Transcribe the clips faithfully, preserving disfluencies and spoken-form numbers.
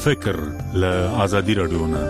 فکر له آزادي رادیو نه.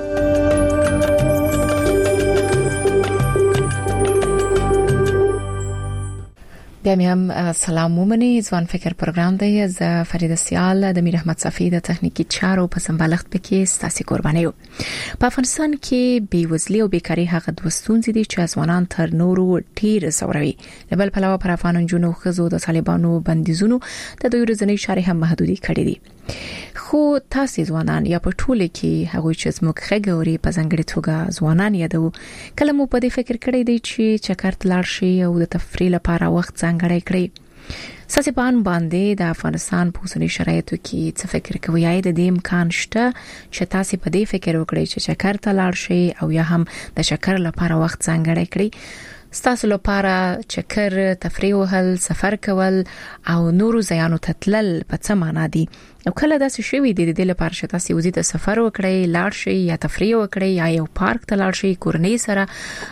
بیا مې هم سلام ومني. ځوان فکر پروګرام دی. زه فریده سیال د میر احمد صفی د تخنیکی چارو په سمبالښت پکې ستاسو قرباني یو. په افغانستان کې بیوزلي او بیکاری هغه د ستونزې دي چې ځوانان تر نورو ډیر زوروي. د بل پلوه پر افغان جنونو خزو د طالبانو بندیزونو د دوی ورځنی شارې هم محدودي کړې دي. خو تاسو ځوانان یا په ټوله کې هغه چې زموږ خګوري په ځنګړي توګه ځوانان یادو کله مو په دې فکر کړی دی چې چکر تلل شي او د تفریح لپاره وخت ځانګړی کړی. ساسي پان باندې د افغانستان په اوسنی شرایطو کې څه فکر کوي؟ یا د دې امکان شته چې تاسو په دې فکر وکړئ چې چکر تلل شي او یا هم د چکر لپاره وخت ځانګړی کړی؟ ستاسو لپاره چکر، تفریح وهل، سفر کول او نورو ځایانو ته تلل په څه معنا دي؟ او کله داسې شوي دي د دې لپاره چې تاسو وزید سفر وکړئ، لاړ شئ یا تفریح وکړئ یا یو پارک ته لاړ شئ، کورنۍ سره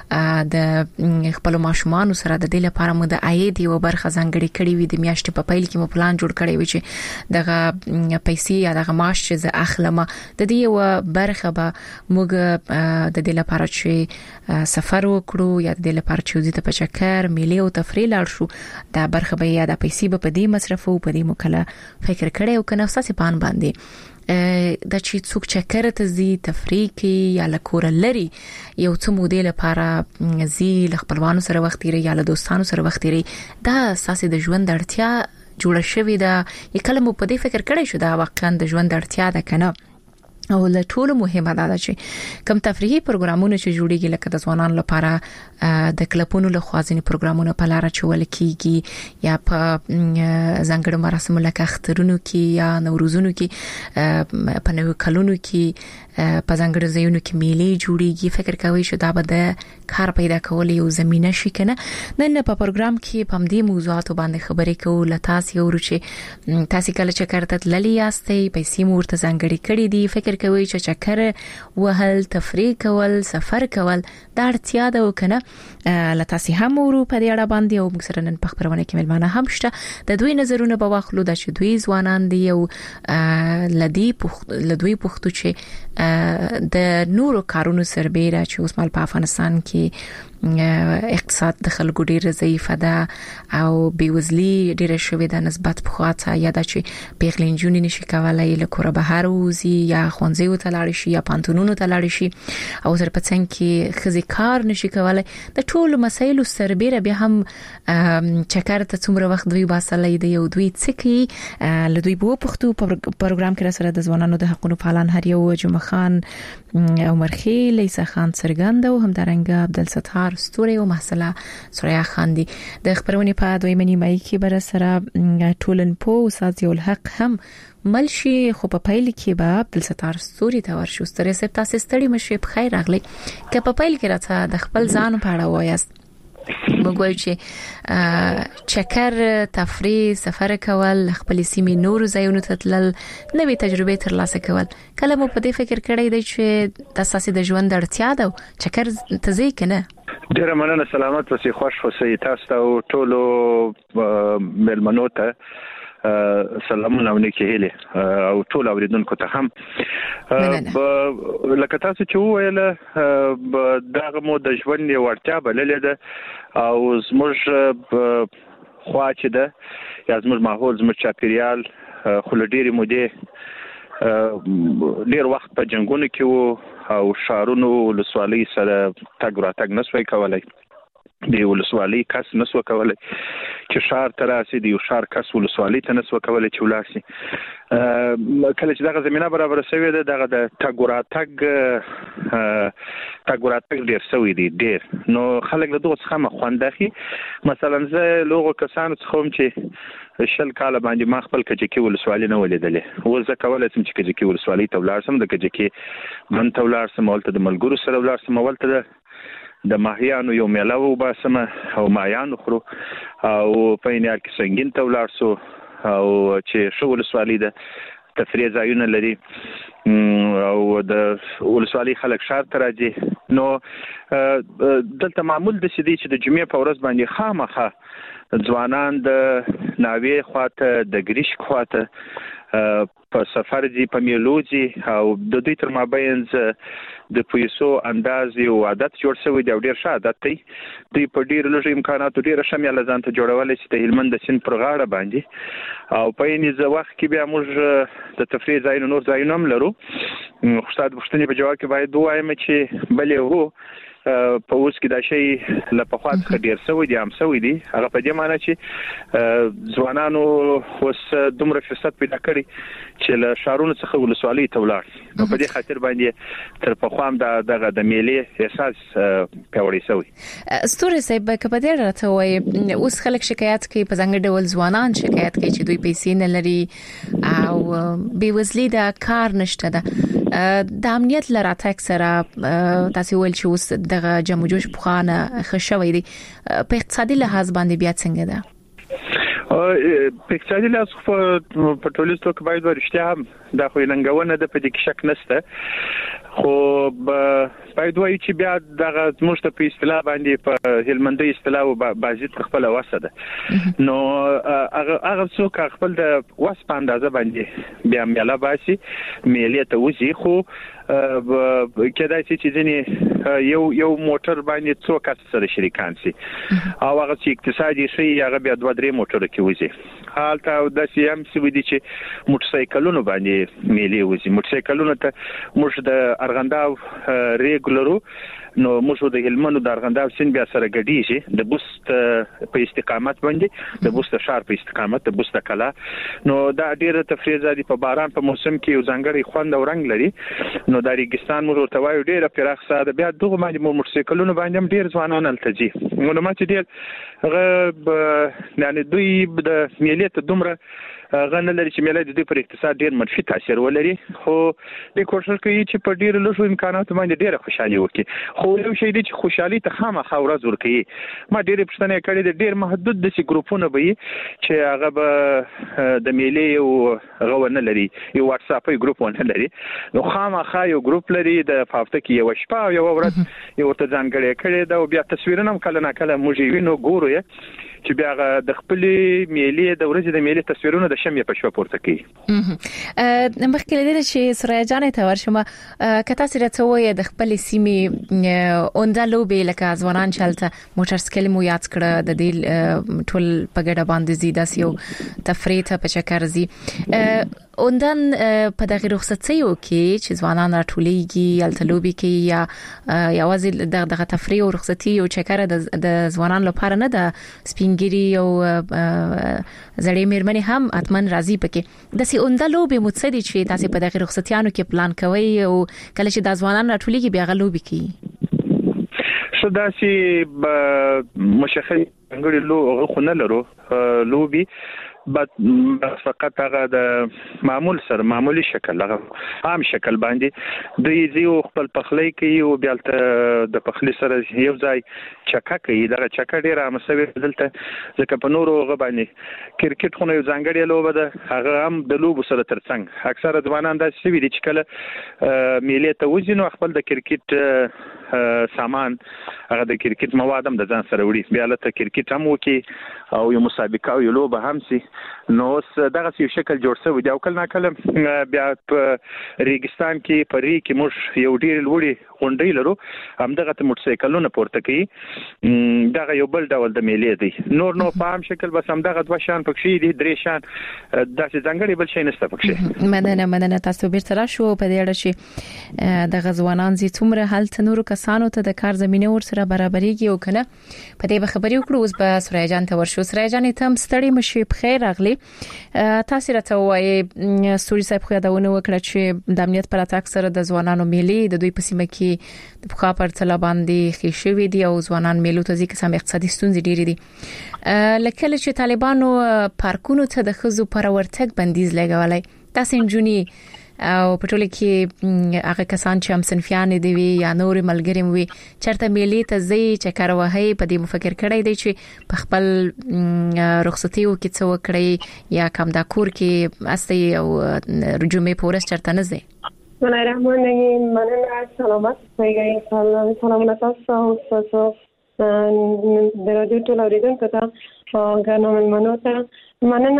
د خپل ماشومان سره د دې لپاره مو د عاید یو برخه ځانګړې کړې وي، د میاشتې په پیل کې مو پلان جوړ کړی وي چې دغه پیسې یا دغه معاش چې زه اخلم د دې یو برخه به موږ د دې لپاره چې سفر وکړو یا د دې لپاره چې وزید په چکر، میلې او تفریح لاړ شو، دا برخه به یا د پیسې په دې مصرفو په دې مکله فکر کړی او کنه ساسي پان باندې د چې څوک چکر ته زی تفریح کې یا لکور لري یو څه مودې لپاره زی خپلوانو سره وخت لري یا له دوستانو سره وخت لري، دا ساسي د ژوند اړتیا جوړه شوې ده. یکله مو په دې فکر کړی شو دا واقعا د ژوند اړتیا ده کنه؟ او له ټولو مهمه ده چې کوم تفریحي پروګرامونه چې جوړیږي لکه د ځوانانو لپاره د کلبونو له خوازنی پروګرامونه په لار چول کیږي یا په ځنګړو مراسمو لکه اخترونو کې یا نوروزونو کې په نوو کلونو کې په ځنګړو ځایونو کې میلې جوړیږي، فکر کوي چې دا به د کار پیدا کول یو زمينه شي کنه؟ نن په پروګرام کې په دې موضوعاتو باندې خبرې کوو. لتاس یو چې تاسو کله چې کارته للی یاستئ، پیسې مورته ځنګړې کړې دي، فکر کوي چې چکر وهل، تفریح کول، سفر کول دا اړتیا ده وکنه؟ لتاس هم ورو په دې اړه باندې او موږ سره نن په خبرونه کې ملمانه هم شته. د دوی نظرونه به واخلو د چې دوی ځوانان دي او لدی لدوی پختو چې د نورو کارونو سربېره چې اوس مال په افغانستان کې اقتصاد د خلکو ډیر ضعیف ده او بیوزلي ډیره شوې ده نسبت په خاطر یا د چې پیغلینجونی نشي کولای له کور بهر وزي یا خونځي او تلاړ شي یا پانتونونو تلاړ شي او تر پڅنګ کې خزي کار نشي کولای. د ټولو مسایلو سربېره به هم چکر ته څومره وخت دوی باسلې دی او دوی څخه له دوی په پښتو پروګرام کې سره د ځوانانو د حقوقو فعالان هر یو جمعه خان عمر خیل، لیسا خان سرګند او همدارنګ عبدالستار ستوري او محسله سوریا خان دي. د خبرونې په دویمه نیمه کې بر سره ټولن پو استاد یو الحق هم ملشي، خو په پیل کې به عبدالستار ستوري ته ورشو. ستوري سپ تاسو ستړي مشه په خیر راغلی. که په پیل کې راته د خپل ځان په اړه وایاست بګوي چې چکر، تفریح، سفر کول، خپل سیمې نور ځایونو ته تلل، نوې تجربه ترلاسه کول، کله مو په دې فکر کړی دی چې د اساسي د ژوند اړتیا ده چکر ته ځي کنه؟ ډیره مننه، سلامت اوسئ، خوش اوسئ. تاسو ته ټولو ملمنو ته سلامونه ونکي هله او ټول اوریدونکو ته هم لکه تاسو چې وویل دغه مو د ژوند یو ورتیا بللې ده او زموږ خوا چې ده یا زموږ ماحول، زموږ چاپیریال خو ډېرې مودې ډېر وخت په جنګونو کې وو او شارونو ولسوالۍ سره تګ راتګ نسوي کولای، دی ولسوالۍ کس نسو کولای چې شهر ته راسي، دی شهر کس ولسوالۍ ته نسو کولای چې ولاسي. کله چې دغه زمينه برابر شوې ده دغه د تګ راتګ تګ راتګ ډېر سوي دي ډېر، نو خلک له دغه څخه خوند اخلي. مثلا زه لوغو کسانو څخه چې شل کال باندې ما خپل کجکی ولسوالۍ نه ولیدلې، و زه کولای سم چې کجکی ولسوالۍ ته ولاړ سم، د کجکی من ته ولاړ سم، ولته د ملګرو سره ولاړ سم، ولته د ماهیانو یو میله و باسمه او ماهیانو خورو او په یار کې سنگین ته ولاړ سو او چې شو ولسوالۍ ده تفریح ځایونه لري او د ولسوالۍ خلک شهر ته راځي. نو دلته معمول د سدي چې د جمعې په ورځ باندې خامخه ځوانان د ناوې خواته د ګریش خواته په سفر دي په میلوزي او د دوی تر مابین د پیسو انداز یو عادت جوړ شوی دی او ډیر ښه عادت دی دوی په ډیر لږ امکاناتو ډیر شامل ځان ته جوړول چې د هلمند د سیند پر غاړه باندې او په یې ځ وخت کې بیا موږ د تفریح ځایونو نور ځایونه هم لرو خو ستاسو پوښتنې په جواب کې باید ووایم چې بلې وو په اوس کې دا شی له پخوا څخه ډیر سوی دی هم سوی دی هغه په دې معنی چې ځوانانو اوس دومره فرصت پیدا کړي چې له شهرونو څخه ولسوالۍ ته ولاړ نو په دې خاطر باندې تر پخوا هم د دغه د میلې احساس پیاوړی شوی ستوري صاحب کبه دې راته وای اوس خلک شکایت کوي په څنګه ډول ځوانان شکایت کوي چې دوی پیسې نه لري او بیوزلي د کار نشته ده د امنیت لراته اکثره تاسو ول چې اوس دغه جمع جوش بخانه خښوي دي په اقتصادي لحاظ باندې بیا څنګه ده په اقتصادي لحاظ په ټولیزو کې باید ورشته هم دا خو لنګونه د په دې کې شک نشته خو باید وایي چې بیا دغه زموږ ته په اصطلاح باندې په هلمندي اصطلاح او بازي خپل واسه ده نو هغه هغه څوک خپل د واس په اندازه باندې بیا مېلا باسي مېلې ته وځي خو کېدای شي چې ځنې یو یو موټر باندې څو کس سره شریکان شي او هغه چې اقتصادي شي هغه بیا دوه درې موټر کې وځي حالته د سی ام سی ودی چې موټر سایکلونو باندې مېلې وځي موټر سایکلونو ته موږ د ارغنداو ریګولرو نو موږ د هلمند د ارغنداو سین بیا سره ګډیږي د بوست په استقامت باندې د بوست شهر په استقامت د بوست کلا نو دا ډیره تفریح زادي په باران په موسم کې یو ځانګړی خوند او رنگ لري نو د ریګستان موږ ورته وایو ډیره پراخ ساده بیا دغه باندې موټر سایکلونو باندې هم ډیر ځوانان التجي نو ما چې ډیر غ یعنی دوی د میلې ته دومره غنه لري چې ملي د دې پر اقتصاد ډیر منفي تاثیر ولري خو د کوشش کوي چې په ډیر لږو امکاناتو باندې ډیره خوشحالي وکړي خو یو شی دی چې خوشحالي ته خامخا ورځ ورکړي ما ډیر پښتنه کړي د ډیر محدود د سي ګروپونو به چې هغه به د میلې او غوونه لري یو واتس اپ ګروپ ونه لري نو خامخا یو ګروپ لري د فافته کې یو شپه یو ورځ یو ته ځانګړی کړي دا بیا تصویرونه هم کله نه کله موږ وینو ګورو چې بیا د خپل میلې د ورځې د میلې تصویرونه د شمې په شپه پورته کوي مخکې لري چې سره جانې ته ورشم کته سره ته وې د خپل سیمې اوندالو به لکه ځوانان چلته موټر سکل مو یاد کړه د دې ټول په ګډه باندې زیاده سیو تفریح ته په چکر زی اوندن په دغه رخصتیو کې چې ځوانان راټولېږي التلوبي کې یا یوازې دغه تفریح او رخصتي او چکر د ځوانان لپاره نه ده سپینګری او زړې مېرمنې هم اتمن راضي پکې د سي اوندلو به متصدي چې تاسو په دغه رخصتیانو کې پلان کوي او کله چې د ځوانان راټولېږي بیا غلوبي کوي شدا سي مشخص انګړي لو خو نه لرو لوبي بس فقط هغه د معمول سره معمولی شکل هغه عام شکل باندې د یو خپل پخلی کوي او بیا د پخلی سره یو ځای چکه کوي دا چکه ډیره مسوي دلته ځکه په نورو غو باندې کرکټ خو یو ځانګړی لوبه ده هغه هم د لوبو سره ترڅنګ اکثره ځوانان دا سوي دي چې کله میلې ته وځي نو خپل د کرکټ سامان هغه د کرکټ مواد هم د ځان سره وړي بیا له کرکټ هم وکي او یو مسابقه او یو لوبه هم سي نو دغه یو شکل جوړ شوی دی او کله کله بیا په ریګستان کې په ری کې موږ یو ډیر لوړی غونډې لرو هم دغه موټر سایکلونه پورته کوي دغه یو بل ډول د میلې دی نور نو په عام شکل بس هم دغه دوه شان پکې دي درې شان داسې ځانګړي بل شي نشته پکې مننه مننه تاسو بیرته راشو په دې اړه چې د غزوانان زی څومره حالت نور کسانو ته د کار زمينه ور سره برابرېږي او کنه په دې خبرې وکړو اوس به سورای جان ته ورشو سورای جان ته هم ستړي مشي بخیر راغلی تاسو راته وایي سوري صاحب خو یادونه وکړه چې د امنیت پر اتاک سره د ځوانانو میلې د دوی په سیمه کې د بخا پر تل باندې خېشوي دي او ځوانان میلو ته ځکه سم اقتصادي ستونزې ډېرې دي لکه چې طالبانو پارکونو ته د خزو پر ورتګ بندیز لګولای تاسو انجونی او په ټوله کې هغه کسان چې هم صنفيان دي وي یا نور ملګری وي چرته میلې ته ځي چې کاروهي په دې مفکر کړی دی چې په خپل رخصتیو کې څو کړی یا کوم دا کور کې استي او رجومه پورس چرته نه ځي بسم الله الرحمن الرحیم مننه سلامت پیګی سلام تاسو تاسو د رادیو ټول اوریدونکو ته او ګرانو ملمنو ته مننه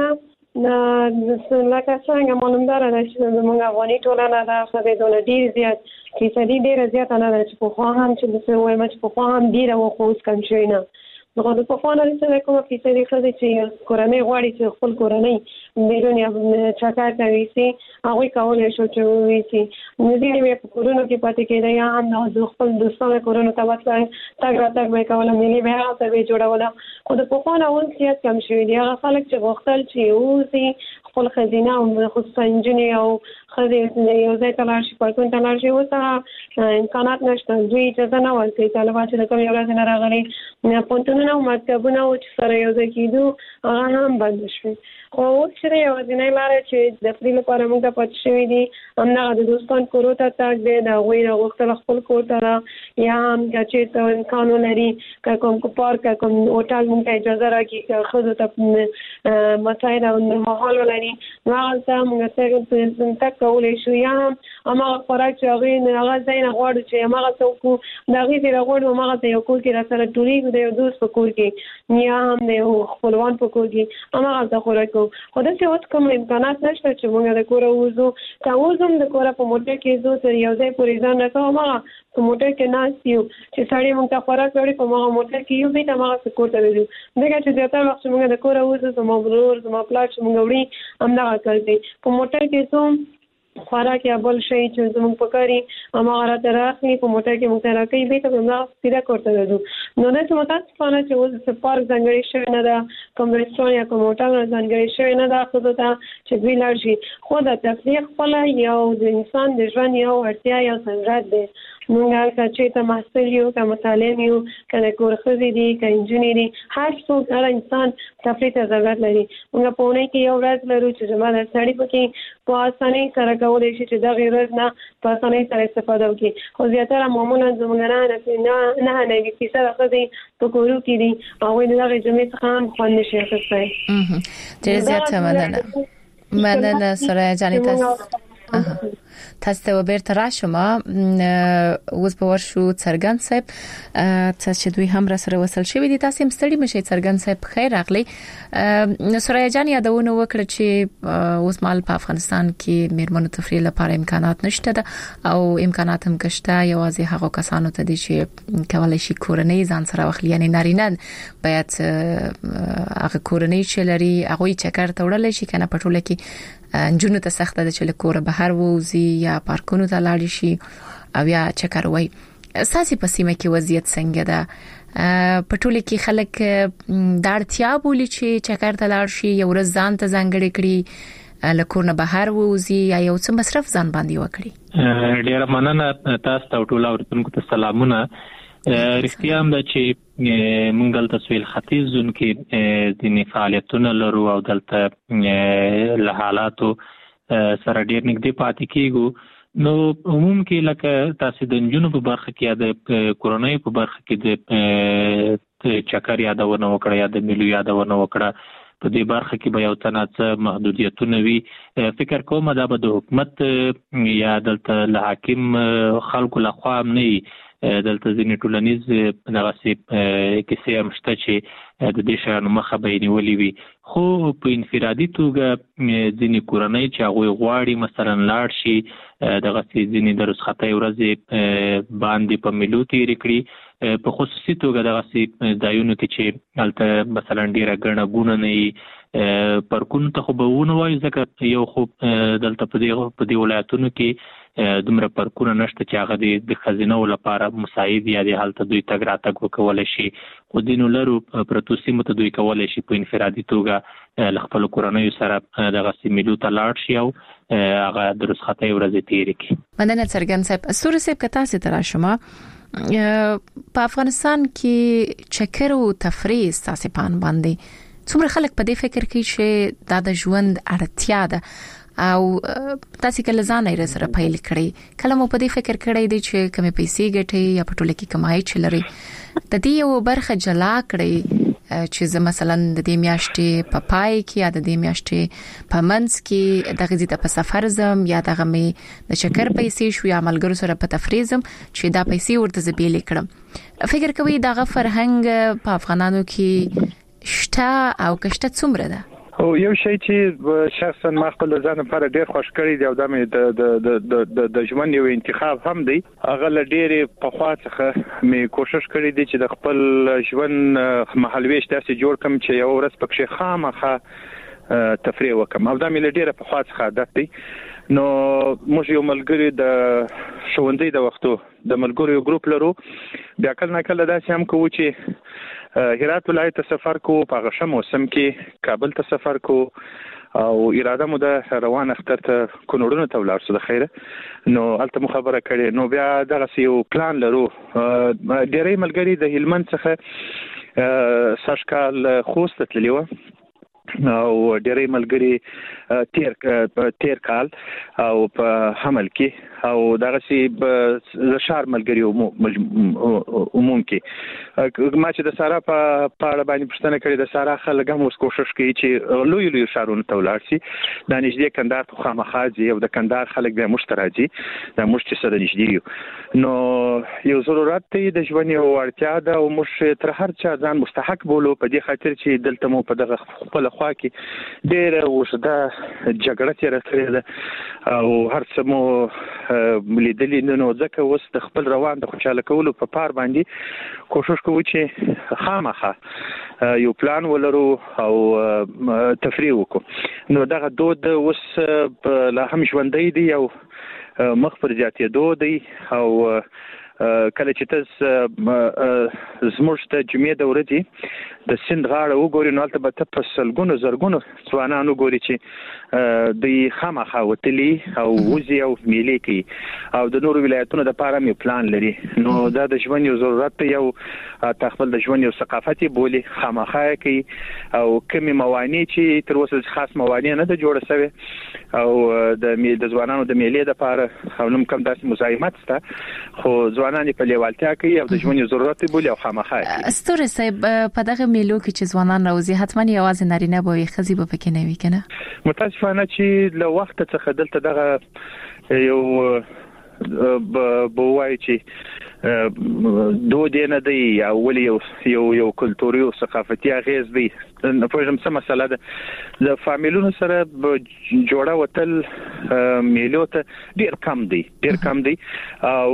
نه لکه څنګه معلومدار ده چې موږ افغاني ټولنه ده خو د دونه ډیر زیات فیصدي ډیر زیات نه ده چې په خوا هم چې د څه وایم چې په خوا هم ډیر او خو اوس کم شوی نه نو د په خوا نه څه کومه فیصدي خدای چې کورنۍ غواړي چې خپل کورنۍ بیرون یا چاکار کوي سي هغه کولای شو چې وي سي نو دې په کورونو کې پاتې کېدای یا هم نو خپل دوستانه کورونو ته وتلای تاګ را تاګ به کوله ملي به هغه ته جوړوله خو د په خوا نه اون سیاست کم شوی دی هغه خلک چې غوښتل چې اوسي خپل خزینه او خصوصا انجنیر او خزینه یو ځای ته لاړ شي پاتون ته لاړ شي اوسه امکانات نشته دوی اجازه نه ورکوي طالبان چې د کوم یو ورځ نه راغلي نه پونتونه او مکتبونه او چې سره یو ځای کېدو هغه هم بند شوي خو اوس چې یوازینۍ لاره چې د تفریح لپاره موږ ته پاتې شوي دي همدغه د دوستان کورو ته تګ دی د هغوی نه غوښتل خپل کور ته را یا هم که چېرته امکان ولري که کوم پارک که کوم هوټل موږ ته اجازه راکړي که ښځو ته مساعد او ماحول ولري نو هغلته موږ تګ کولی شو یا هم هماغه خوراک چې هغوی هغه ځای نه غواړو چې هماغسې وکړو د هغې ځای غواړو هماغسې یو کور کې راسره ټولېږو د یو دوست په کور کې یا هم د یو خپلوان په کور کې هماغلته خوراک کوو خو داسې اوس کوم امکانات نشته چې موږ د کوره ووځو که اوس هم د کوره په موټر کې ځو تر یو ځای پورې ځان رسوو هماغه په موټر کې ناست یو چې سړی موږ ته خوراک راوړي په هماغه موټر کې یو بېرته هماغسې کور ته ځو ځکه چې زیاتره وخت چې موږ د کوره ووځو زما ورور زما پلار چې موږ وړي همدغه کار دی په موټر کې ځو خوراک یا بل شي چې زموږ په کاري هماغه راته راخلي په موټر کې موږ ته راکوي بېرته به همدغه سیده کور ته ځو نو داسې متاسفانه چې اوس پارک ځانګړی شوی نه ده کوم رسټورانټ یا کوم هوټل ځانګړی شوی نه ده ښځو ته چې دوی لاړ شي خو د تفریح خپله یو د انسان د ژوند یو اړتیا یو ضرورت دی موږ که چېرته محصل یو که متعلم یو که د کور ښځې دي که انجونې دي هر څوک هر انسان تفریح ته ضرورت لري موږ په اونۍ کې یو ورځ لرو چې زما د سړي پکې په اسانۍ سره کولی شي چې دغې ورځ نه په اسانۍ سره استفاده وکړي خو زیاتره معمولا زموږ نه نهه نوي فیصده ښځې په کورو کې دي هغوی د دغې جمعې څخه هم خوند نه شي اخیستی ډېر زیاته مننه مننه سرایه جانې تاسو تاسو ته بیرته راشم اوس به ورشو څرګند صاحب چې دوی هم را سره وصل شوی دي تاسو هم ستړي مشي څرګند صاحب خیر راغلی سرایه جان یادونه وکړه چې اوس مال په افغانستان کې میرمنو تفریح لپاره امکانات نشته ده او امکانات هم کشته یوازې هغه کسانو ته دي چې کولای شي کورنۍ ځان سره واخلي یعنی نارینه باید هغه کورنۍ چې لري هغه چکر ته وړل شي کنه پټوله کې انجونو ته سخته ده چې له کوره بهر ووزي یا پارکونو ته لاړ شي او یا چکر وای اساسي په سیمه کې وضعیت څنګه ده پټوله کې خلک د اړتیا بولی چې چکر ته لاړ شي یو ورځ ځان ته ځانګړي کړي له کور نه بهر ووزي یا یو څه مصرف ځان باندې وکړي ډیره مننه تاسو ته ټول اورتونکو ته سلامونه رښتیا هم ده چې موږ دلته سویل ختیځ زون کې ځینې فعالیتونه لرو او دلته له حالاتو سره ډېر نږدې پاتې کېږو نو عموم کې لکه تاسو د نجونو په برخه کې یا د کورنۍ په برخه کې د چکر یادونه وکړه یا د میلو یادونه وکړه په دې برخه کې به یو تناڅه محدودیتونه وي فکر کوم دا به د حکومت یا دلته له حاکم خلکو لخوا هم نه دلته ځینې ټولنیز دغسې کیسې هم شته چې د دې شیانو مخه به یې نیولې وي خو په انفرادي توګه ځینې کورنۍ چې هغوی غواړي مثلا لاړ شي دغسې ځینې د رخصتۍ ورځې باندې په میلو تېرې کړي په خصوصي توګه دغسې ځایونو کې چې هلته مثلا ډېره ګڼه ګوڼه نه وي پارکونو ته خو به ونه وایو ځکه یو خو دلته په دې په دې ولایتونو کې دومره پارکونه نشته چې هغه د ښځینو لپاره مساعد یا د هلته دوی تګ راتګ وکولی شي خو ځینو لرو پرتو سیمو ته دوی کولی شي په انفرادي توګه له خپلو کورنیو سره دغسې میلو ته لاړ شي او هغه د رخصتۍ ورځې تېرې کړي مننه څرګند صاحب ستوري صاحب که تاسې ته راشم په افغانستان کې چکر او تفریح ستاسې پان باندې څومره خلک په دې فکر کوي چې دا د ژوند اړتیا ده او تاسو کله ځان یې سره پیل کړی کله مو په دې فکر کړی دی چې کومې پیسې ګټي یا په ټوله کې کمای چې لري د دې یو برخه جلا کړی چې زه مثلا د دې میاشتې په پای کې یا د دې میاشتې په منځ کې د غزي ته په سفر زم یا د غمې د چکر پیسې شو یا ملګرو سره په تفریح زم چې دا پیسې ورته زبېل کړم فکر کوي دا غ فرهنګ په افغانانو کې شته او کشته څومره ده او یو شی چې شخصا ما خپل ځان لپاره ډیر خوښ کړی دی او دا مې د د د د ژوند یو انتخاب هم دی. هغه ل ډیره په خوا څخه مې کوشش کړی دی چې د خپل ژوند محلويش داسې جوړ کم چې یو ورځ پکې خامخه تفریح وکم او دا مې ل ډیره په خوا څخه عادت دی. نو موږ یو ملګری د ښوونځي د وختو د ملګرو یو ګروپ لرو. بیا کله نه کله داسې هم کوو چې هرات ولایت ته سفر کوو، په هغه موسم کې کابل ته سفر کوو او اراده مو د روان اختر ته کونړونو ته ولاړ سو د خیره. نو البته مو خبره کړې نو بیا دغه یو پلان لرو. ډېرې ملګری د هلمند څخه ساشکال خوست تللی و او ډېرې ملګری تیر تیر کال او په حمل کې او دغه سي د شهر ملګری عموم کې ما چې د سارا په پاړه باندې پښتنه کړې د سارا خلک هم اوس کوشش کوي چې لوی لوی شهرونو ته ولاړ شي. د نږدې کندهار ته خامخاځي او د کندهار خلک د مشتراجي د مشت سره نږدې یو. نو یو ضرورت دی د ژوند یو اړتیا ده او مش تر هر چا ځان مستحق بولو په دې خاطر چې دلته مو په دغه خپل خوا کې ډېر وسده جګړه تیر کړې ده او هر څه مو لیدلې. نو ځکه اوس د خپل روان د خوشاله کولو په پار باندې کوشش کوو چې خامخه یو پلان ولرو او تفریح وکړو. نو دغه دود اوس لا هم ژوندۍ دی او مخ پر زیاتېدو دی او کله چې تاسو زموږ د جمعې د ورځې د سند غاړه وګورئ نو هلته به ته په سلګونو زرګونو ځوانان وګورئ چې دوی خامخا وتلي او وځي او میلې کوي او د نورو ولایتونو دپاره هم یو پلان لري. نو دا د ژوند یو ضرورت دی، یو خپل د ژوند یو ثقافت یې بولي، خامخا یې کوي او کومې موانع چې تر اوسه خاص موانع نه ده جوړه سوې او د د ځوانانو د میلې دپاره او نوم کم داسې مزاحمت شته خو ځوانان په لیوالتیا کوي او د ژوند یو ضرورت یې بولي او خامخا یې کوي. ستوري صاحب په دغه میلو کې چې ځوانان راوځي حتما یوازې نارینه به وي، ښځې به پکې نه وي که نه؟ متاسفانه چې له وخته څخه دلته دغه یو به ووایي چې دود یې نه دی یا ولې یو یو یو کلتوري او ثقافتي اغېز دی. نه پوهېږم څه مسله ده. د فامیلونو سره جوړه وتل میلو ته ډېر کم دی ډېر کم دی او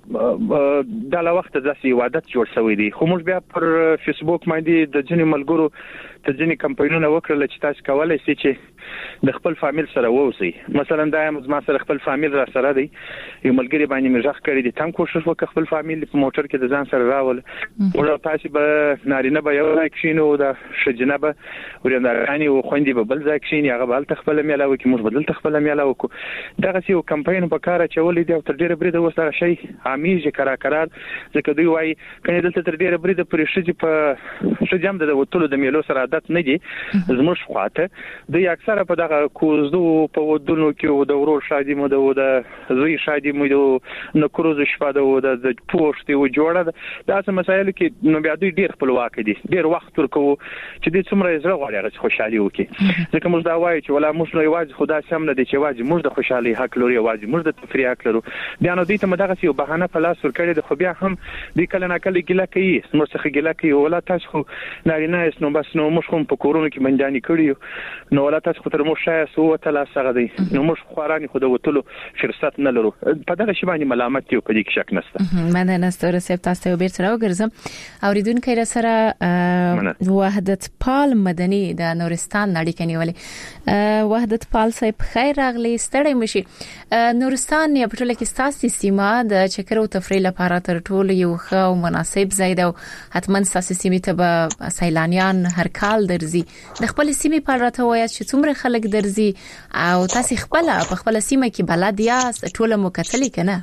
دا له وخته داسې یو عادت جوړ شوی دی. خو موږ بیا پر فیسبوک باندې د ځینې ملګرو ته ځینې کمپاینونه وکړل چې تاسو کولی شئ چې د خپل فامیل سره ووسئ. مثلا دا زما سره خپل فامیل را سره دی، یو ملګري باندې مې غږ کړی دی، تم کوشش وکړه خپل فامیل په موټر کې د ځان سره راول او تاسو به نارینه به یو ځای کښینو او د ښځینه به ورندارانی او خوندې به بل ځای کښیني، هغه به هلته خپله میله وکړي، موږ به دلته خپله میله وکړو. دغسې یو کمپاین په کار اچولی دی او تر ډېره بریده اوس دغه شی عامېږي کرار کرار، ځکه دوی وایي کنې دلته تر ډېره بریده پورې ښځې په ښځې هم د وتلو د میلو سره عادت نه دي زموږ خواته. دوی اکثره په دغه کوزدو په ودونو کې د ورور شادي مو د زوی شادي مو د نکروز شپه د د پوښتې و جوړه ده داسې مسایلو کې نو بیا دوی ډېر خپلواک دي، ډېر وخت ورکوو چې دوی څومره یې زړه غواړي هغه خوشحالي وکړي. ځکه موږ دا وایو چې ولا موږ نو یوازې خو داسې هم نه دی چې یوازې موږ د خوشحالۍ حق لرو، یوازې موږ د تفریح حق لرو. بیا نو دوی ته مو دغسې یو بهانه په لاس ورکړې ده، خو بیا هم دوی کله نه کله ګیله کوي، موږ څخه ګیله کوي ولا تاسو خو نارینه یاست نو بس نو موږ خو په کورونو کې بندیانې کړي یو نو ولا تاسو خو تر موږ شایست ووتلاست هغه دی نو موږ خوارانې خو د وتلو فرصت نه لرو. په دغه شي باندې ملامت یو په دې کې شک نشته. مننه ستوره صاحب، تاسو ته بیرته راوګرځم. اوریدونکو را سره وحدت پال مدني د نورستان اړیکه نیولې. وحدت پال صاحب خیر راغلی، ستړی مشي. نورستان یا په ټوله کې ستاسو سیمه د چکر او تفریح لپاره تر ټولو یو ښه او مناسب ځای ده او حتما ستاسو سیمې ته به سیلانیان هر کال درځي. د خپل سیمې په اړه راته وایاست چې څومره خلک درځي او تاسو خپل په خپل سیمه کې بلد یاست، ټول مو کتلې کنه؟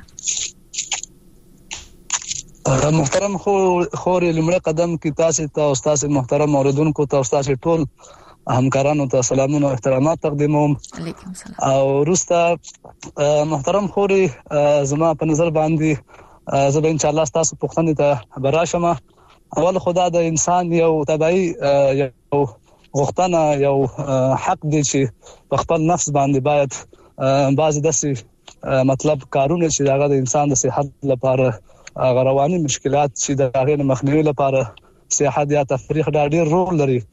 محترم خو خور لمړه قدم کې تاسو ته او تاسو محترم اوریدونکو ته او تاسو ټول همکارانو ته سلامونه او احترامات تقدیموم. علیکم سلام. او روستا محترم خوري زما په نظر باندې زه به ان شاء الله تاسو پوښتنه ته براشم. اول خدا د انسان یو طبيعي یو غوښتنه یو حق دی چې په خپل نفس باندې باید بعض داسې مطلب کارونه چې هغه د انسان د صحت لپاره غرواني مشکلات چې د هغه مخنیوي لپاره صحت یا تفریح ډېر رول لري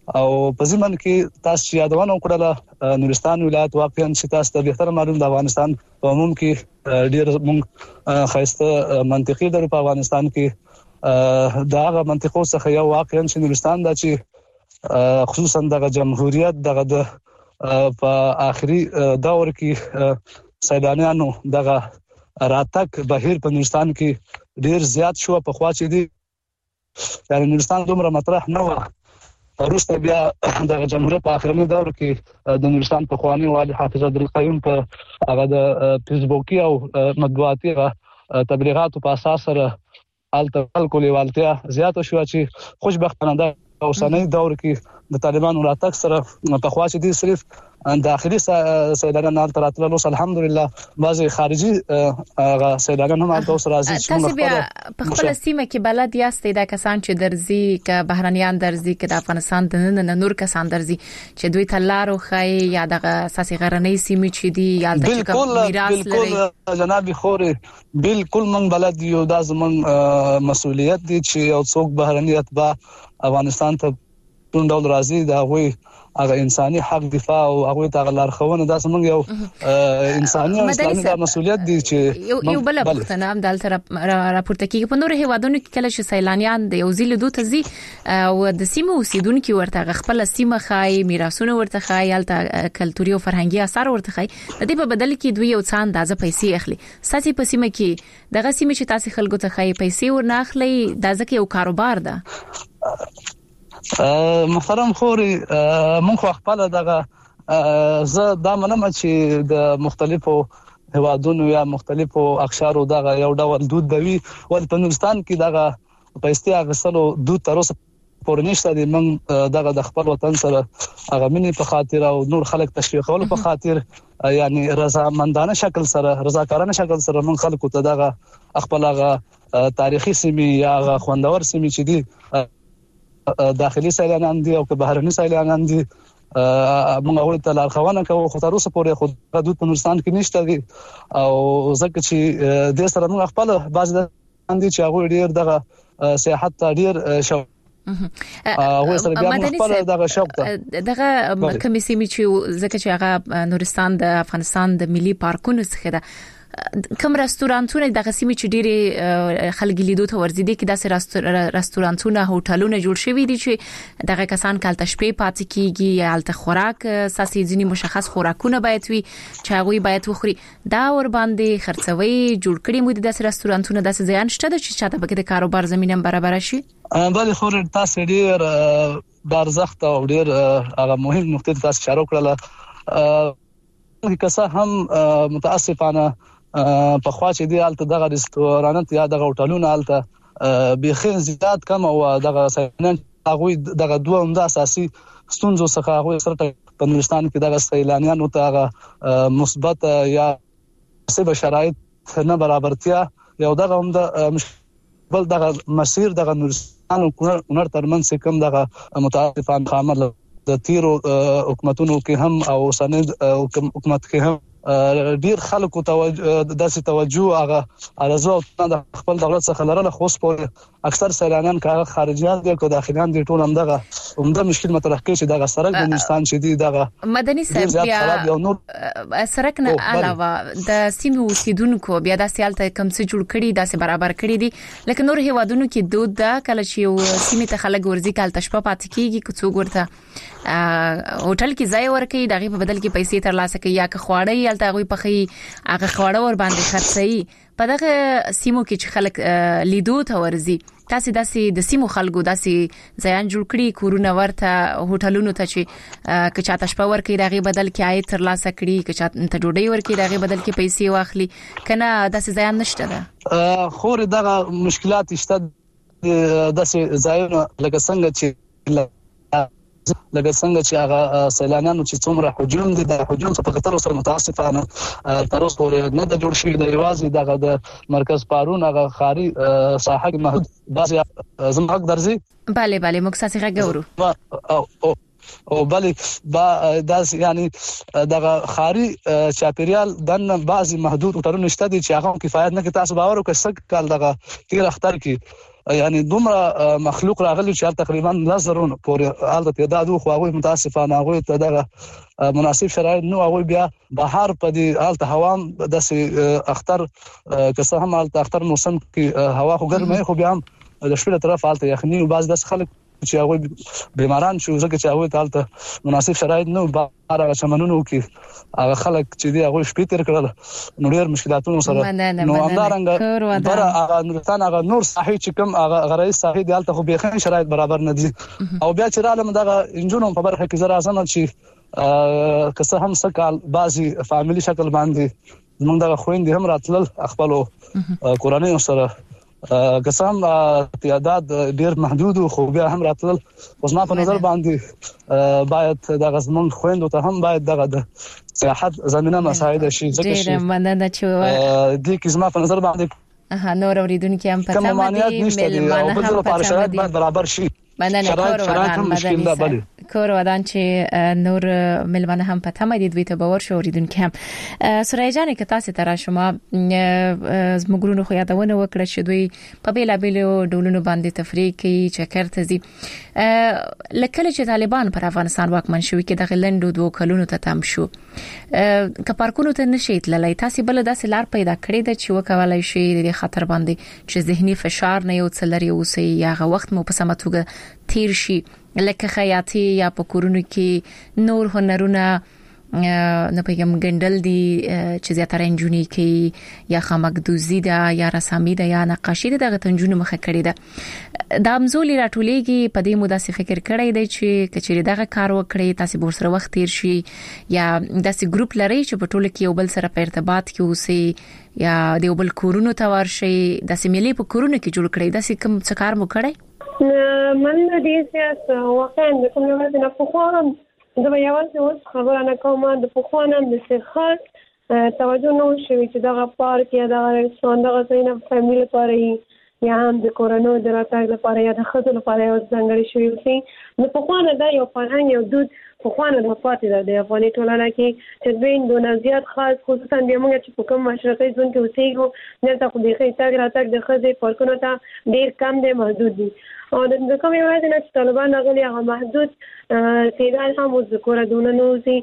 او په ځمن کې تاسو یادونه وکړه نورستان ولایت واقعا چې تاسو ته به تر معلوم د افغانستان په عموم کې ډیر موږ خاصه منطقي درو په افغانستان کې دا هغه منطقو څخه یو واقعا چې نورستان د چې خصوصا د جمهوریت دغه د په آخري دور کې سیلانیانو دغه راتک بهیر په نورستان کې ډیر زیات شو په خوا چې دی یعنی نورستان دومره مطرح نه و. وروسته بیا د جمهوریت په اخرنی دور کې د نورستان په خواني والي حافظ عبدالقیوم په هغه د فیسبوکي او مطبوعاتي تبلیغاتو په اساس سره التقل کولی والتیا زیات شو چې خوشبختانه د اوسنۍ دور کې د طالبانو راتګ سره په خوا چې دي صرف داخلي سیلانیان تر اتلو الحمدلله بعضي خارجي سیلانیان هم تاسو راځي تاسو بیا په خپل سیمه کې بلد یاستئ د کسان چې درځي ک بهرانيان درځي ک د افغانستان د نن نور کسان درځي چې دوی تلارو خای یا د اساسي غرنۍ سیمه چې دي یا د میراث لري. بالکل جناب خوري بالکل من بلد یو د زمون مسؤلیت دي چې یو څوک بهراني اتباع افغانستان ته ټول ډول راځي دا وي هغه انساني حق دفاع او هغه ته لارښوونه دا زموږ یو انساني او اسلامي د مسؤلیت دي چې یو یو بل پښتنه هم دلته راپورته کیږي په نور هیوادونو کې کله چې سیلانیان د یو ځل دوه تزي او د سیمو اوسیدونکو ورته خپل سیمه خای میراثونه ورته خای الته کلتوري او فرهنګي اثار ورته خای د دې په بدل کې دوی یو څه اندازه پیسې اخلي. ساسي په سیمه کې دغه سیمه چې تاسو خلکو ته خای پیسې ورناخلي دا ځکه یو کاروبار ده. محترم خوري مونږ خپل دغه زه دا منم چې د مختلفو هوادونو یا مختلفو اقشارو دغه یو ډول دود دی ول په نورستان کې دغه پیسې اغسلو دود تر اوسه پورې نشته دي. مونږ دغه د خپل وطن سره هغه منې په خاطر او نور خلک تشویقول په خاطر یعنی رضامندانه شکل سره رضاکارانه شکل سره مونږ خلکو ته دغه خپل هغه تاریخي سیمه یا خوندور سیمه چې دي داخلي سیلانیان دي او که بهرني سیلانیان دي موږ هغه ته لارښوونه کوو خو تر اوسه پورې خود حدود په نورستان کې نشته دي او ځکه چې د سره موږ خپل باز د اندي چې هغه ډیر دغه سیاحت ډیر شو هغه سره بیا موږ خپل دغه شوق ته دغه کمیسي چې ځکه چې هغه نورستان د افغانستان د ملي پارکونو څخه ده کوم رستورانتونه د غسیمي چې ډېری خلک لیدو ته ورځي دي کې داسې رستورانتونه هوټلونه جوړ شوي دي چې دغه کسان کال تشپې پاتې کیږي یا الته خوراک ساسي ځینی مشخص خوراکونه باید وي چې هغه باید وخوري دا ور باندې خرڅوي جوړ کړي مو دي داسې رستورانتونه داسې ځان شته چې چاته بګه د کاروبار زمينه برابر شي. بل خو تاسو ډیر بارزخت او ډیر هغه مهم نقطه تاسو اشاره کړله کسه هم متاسفانه په خوا چې دی الته دغه رستورانت یا دغه هوټلونه الته بيخي زیات کم او دغه سیلانیان هغه دغه دوه عمده اساسي ستونزو څخه هغه سره په نورستان کې دغه سیلانیان او ته مثبت یا سبب شرایط نه برابرتیا یو دغه عمده بل دغه مسیر دغه نورستان او کونړ ترمنځ کوم دغه متعاطفان خامل د تیرو حکومتونو کې هم او سند حکومت کې هم ډیر خلکو توجه داسې توجه هغه ارزو د خپل دولت څخه لرله خو په اکثر سیلانیان کار خارجيان دي کو داخليان دي ټول هم دغه عمده مشکل مطرح کوي چې دغه سرک د نورستان چې دي دغه مدني سربیا سرک نه علاوه د سیمو اوسیدونکو بیا د سیالته کم څه جوړ کړي داسې برابر کړي دي لکه نور هیوادونو کې دود دا کله چې یو سیمه ته خلک ورځي کال تشپه پات کیږي کو څو ورته هوټل کې ځای ورکړي دغه په بدل کې پیسې ترلاسه کوي یا که خواړه یالته غوي پخې هغه خواړه ور باندې خرڅي په دغه سیمو کې چې خلک لیدو ته ورځي تاسو داسې د سیمو خلکو داسې ځایان جوړ کړي کورونه ورته هوټلونو ته چې که چاته شپه ورکړي دغه بدل کې عاید ترلاسه کړي که چاته ته ډوډۍ ورکړي دغه بدل کې پیسې واخلي کنه داسې ځایان نشته ده خو دغه مشکلات شته داسې ځایونه لکه څنګه چې لکه څنګه چې هغه سیلانیانو چې څومره حجوم دي د حجوم په خطر سره متاسفانه تر اوسه پورې نه د جوړ شوی د یوازې دغه د مرکز پارون هغه خاري ساحه محدود باسي زمحق درځي bale bale موږ ساسي غوړو او او بل با داس یعنی دغه خاري چاپیریال دنه بعضی محدود وټرونه شته دي چې هغه کفایت نه کوي تاسو باور وکړئ کال دغه تیر اختر کې یعنی دومره مخلوق راغلی چې تقریبا لزرونه پورې حالت تعداد خو هغه متاسفانه هغه ته دغه مناسب شرایط نو هغه بیا بهر په دې حالت هوا د اختر که هم حالت اختر موسم کې هوا خو ګرمه خو بیا هم د شپې طرف حالت یخني او بعض د خلک چې هغه بیماران شو ځکه چې هغه حالت مناسب شرایط نو بهر چمنونو کې هغه خلک چې دی هغه شپې تر کړل نو ډېر مشکلاتونه سره نو همدارنګه بر هغه نورستان هغه نور صحي چې کوم هغه غړي صحي دی حالت خو به شرایط برابر نه دي او بیا چې رالم دغه انجونو په برخه کې زرا اسانه چې که څه هم سکال بازي فاميلي شکل باندې موږ دغه خويندې هم راتلل خپل قرآني سره قسم تعداد ډیر محدود خو بیا هم راتل اوس ما په نظر باندې باید د غزمن خويندو ته هم باید دغه د سیاحت زمينه مساعده شي ځکه چې ډیر مننه چې د کیسه ما په نظر باندې ها نور اوریدونکو هم پته مې ملمانه هم پته مې برابر شي مننه کور ودان مدني کور ودان چې نور ملمانه هم پته مې د دوی ته باور شو اوریدونکو هم سورای جان کې تاسو ته را شما زموږونو خو یادونه وکړه چې دوی په بیلا بیلو ډولونو باندې تفریح کوي چکر ته ځي لکه چې طالبان پر افغانستان واکمن شوي کې د غلندو دوه کلونو ته تم شو که پارکونو ته نشي تللی تاسو بل داسې لار پیدا کړی د چې وکولای شي د خطر باندې چې ذهني فشار نه یو څلري اوسي یا غو وخت مو په سماتوګه تیر شي لکه خیاطي یا په کورونو کې نور هنرونه نه پیغام ګندل دي چې زیاتره انجونی کې یا خامګدوزی ده یا رسامي ده یا نقاشي ده دغه تنجونو مخه کړی ده د امزولي راټولېږي په دې مودا څه فکر کړی دی چې کچېری دغه کار وکړي تاسو به سره وخت تیر شي یا داسې ګروپ لري چې په ټوله کې یو بل سره په ارتباط کې اوسي یا د یو بل کورونو ته ورشي داسې ملي په کورونو کې جوړ کړی داسې کوم څه کار مو کړی من دې سیاست واقعا د کوم یو نه فخورم زه به یوازې اوس خبره نه کوم د پخوانم د سرخات توجه نو شوي چې دغه پارک یا دغه رستوران دغه ځای نه فامیل لپاره یا هم د کورونو د راتګ لپاره یا د ښځو لپاره یو ځانګړی شوی وي نو پخوانه دا یو فرهنګ یو دود پخوانه د پاتې ده د افغاني ټولنه کې چې دوی دونه زیات خاص خصوصا د موږ چې په کوم مشرقي ځون کې اوسېږو دلته خو د ښځې تګ راتګ د ښځې پارکونو ته ډېر کم دی محدود دي او د کوم یو ځای نه چې طالبان راغلي هغه محدود تعداد هم اوس د کوره دونه نه وځي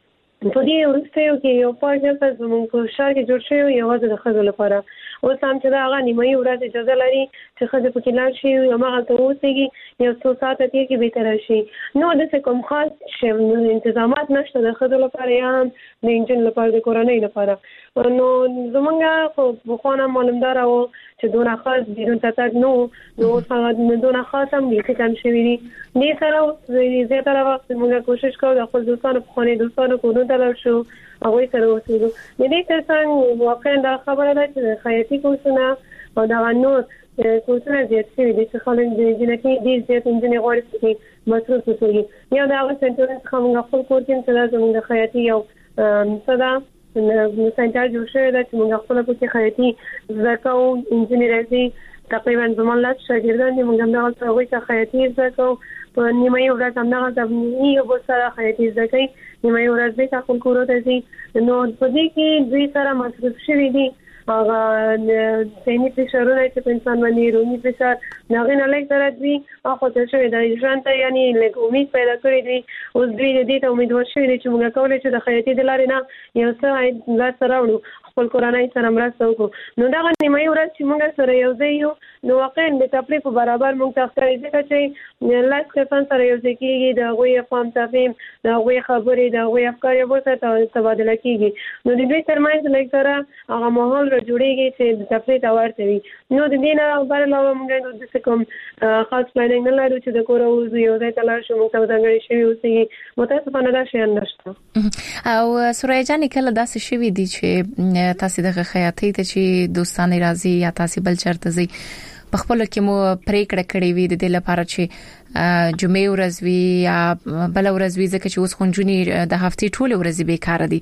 په دې وروسته کې یو پارک په زموږ په ښار کې جوړ شوی یوازې د ښځو لپاره اوس هم چې دا هغه نیمایي ورځ اجازه لري چې ښځې پکې لاړ شي او هماغلته اوسېږي یو څو ساعته تېر کې بهتره شي نو داسې کوم خاص انتظامات نشته د ښځو لپاره یا هم د انجن لپاره د کورنۍ لپاره نو زمونږ خو پخوانه معلومداره وو چې دونه خاص بیرون ته تګ نو نو اوس هغه دونه خاص هم بیخي کم شوي دي دې سره اوس زیاتره وخت موږ کوشش کوو د خپل دوستانو پخواني دوستانو کورونو ته لاړ شو هغوی سره اوسېږو د دې تر څنګ واقعا دا خبره ده چې خیاطي کورسونه او دغه نور کورسونه زیات شوي دي چې خلک د جنکۍ ډېر زیات نجونې غواړي چې مصروف وکړي یا د هغه سنټرونو څخه موږ خپل کور کې چې دا زموږ د خیاطي یو څه ده سنټر جوړ شوی ده چې موږ خپله پکې خیاطي زده کوو نجونې راځي تقریبا زموږ لس شاګردان دي موږ همدغلته هغوی ته خیاطي زده کوو په نیمایي ورځ همدغلته یو بل سره خیاطي زده کوي نیمایي ورځ بېرته خپل کورو ته ځي نو په دې کې دوی سره مصروف شوي دي هغه ذهني فشارونه چې په انسان باندې روحي فشار د هغې نه لږ سره دوی اخواته شوي د ژوند ته یعنې لږ امید پیدا کړی دوی اوس دوی د دې ته امیدوار شوي دي چې موږ کولی چې د خیاطي د لارې نه یو څه لاسته راوړو خپل کورنۍ سره مرسته وکړو نو دغه نیمایي ورځ چې موږ سره یو ځای یو نو واقعا د تفریح په برابر موږ ته ښکاري ځکه چې لس کسان سره یو ځای کېږي د هغوی افهام تفهیم د هغوی خبرې د هغوی افکار یو بل سره تبادله کېږي نو د دوی ترمنځ لږ سره هغه ماحول جوړیږي چې د تفریح ته ورته وي نو د دې نه بر علاوه موږ د کوم خاص پلانینګ نه لرو چې د کور او یو ځای ته لاړ شو موږ ته ځانګړي شوي اوسېږي متاسفانه دا شیان نشته او سورای جان کله داسې شوي دي چې تاسو دغه خیاطۍ ته چې دوستانه راځي یا تاسو بل چرته ځي په خپل کې مو پریکړه کړې وي د دې لپاره چې جمعې ورځ وي یا بل ورځ وي ځکه چې اوس خونجونی د هفتې ټول ورځې بیکاره دي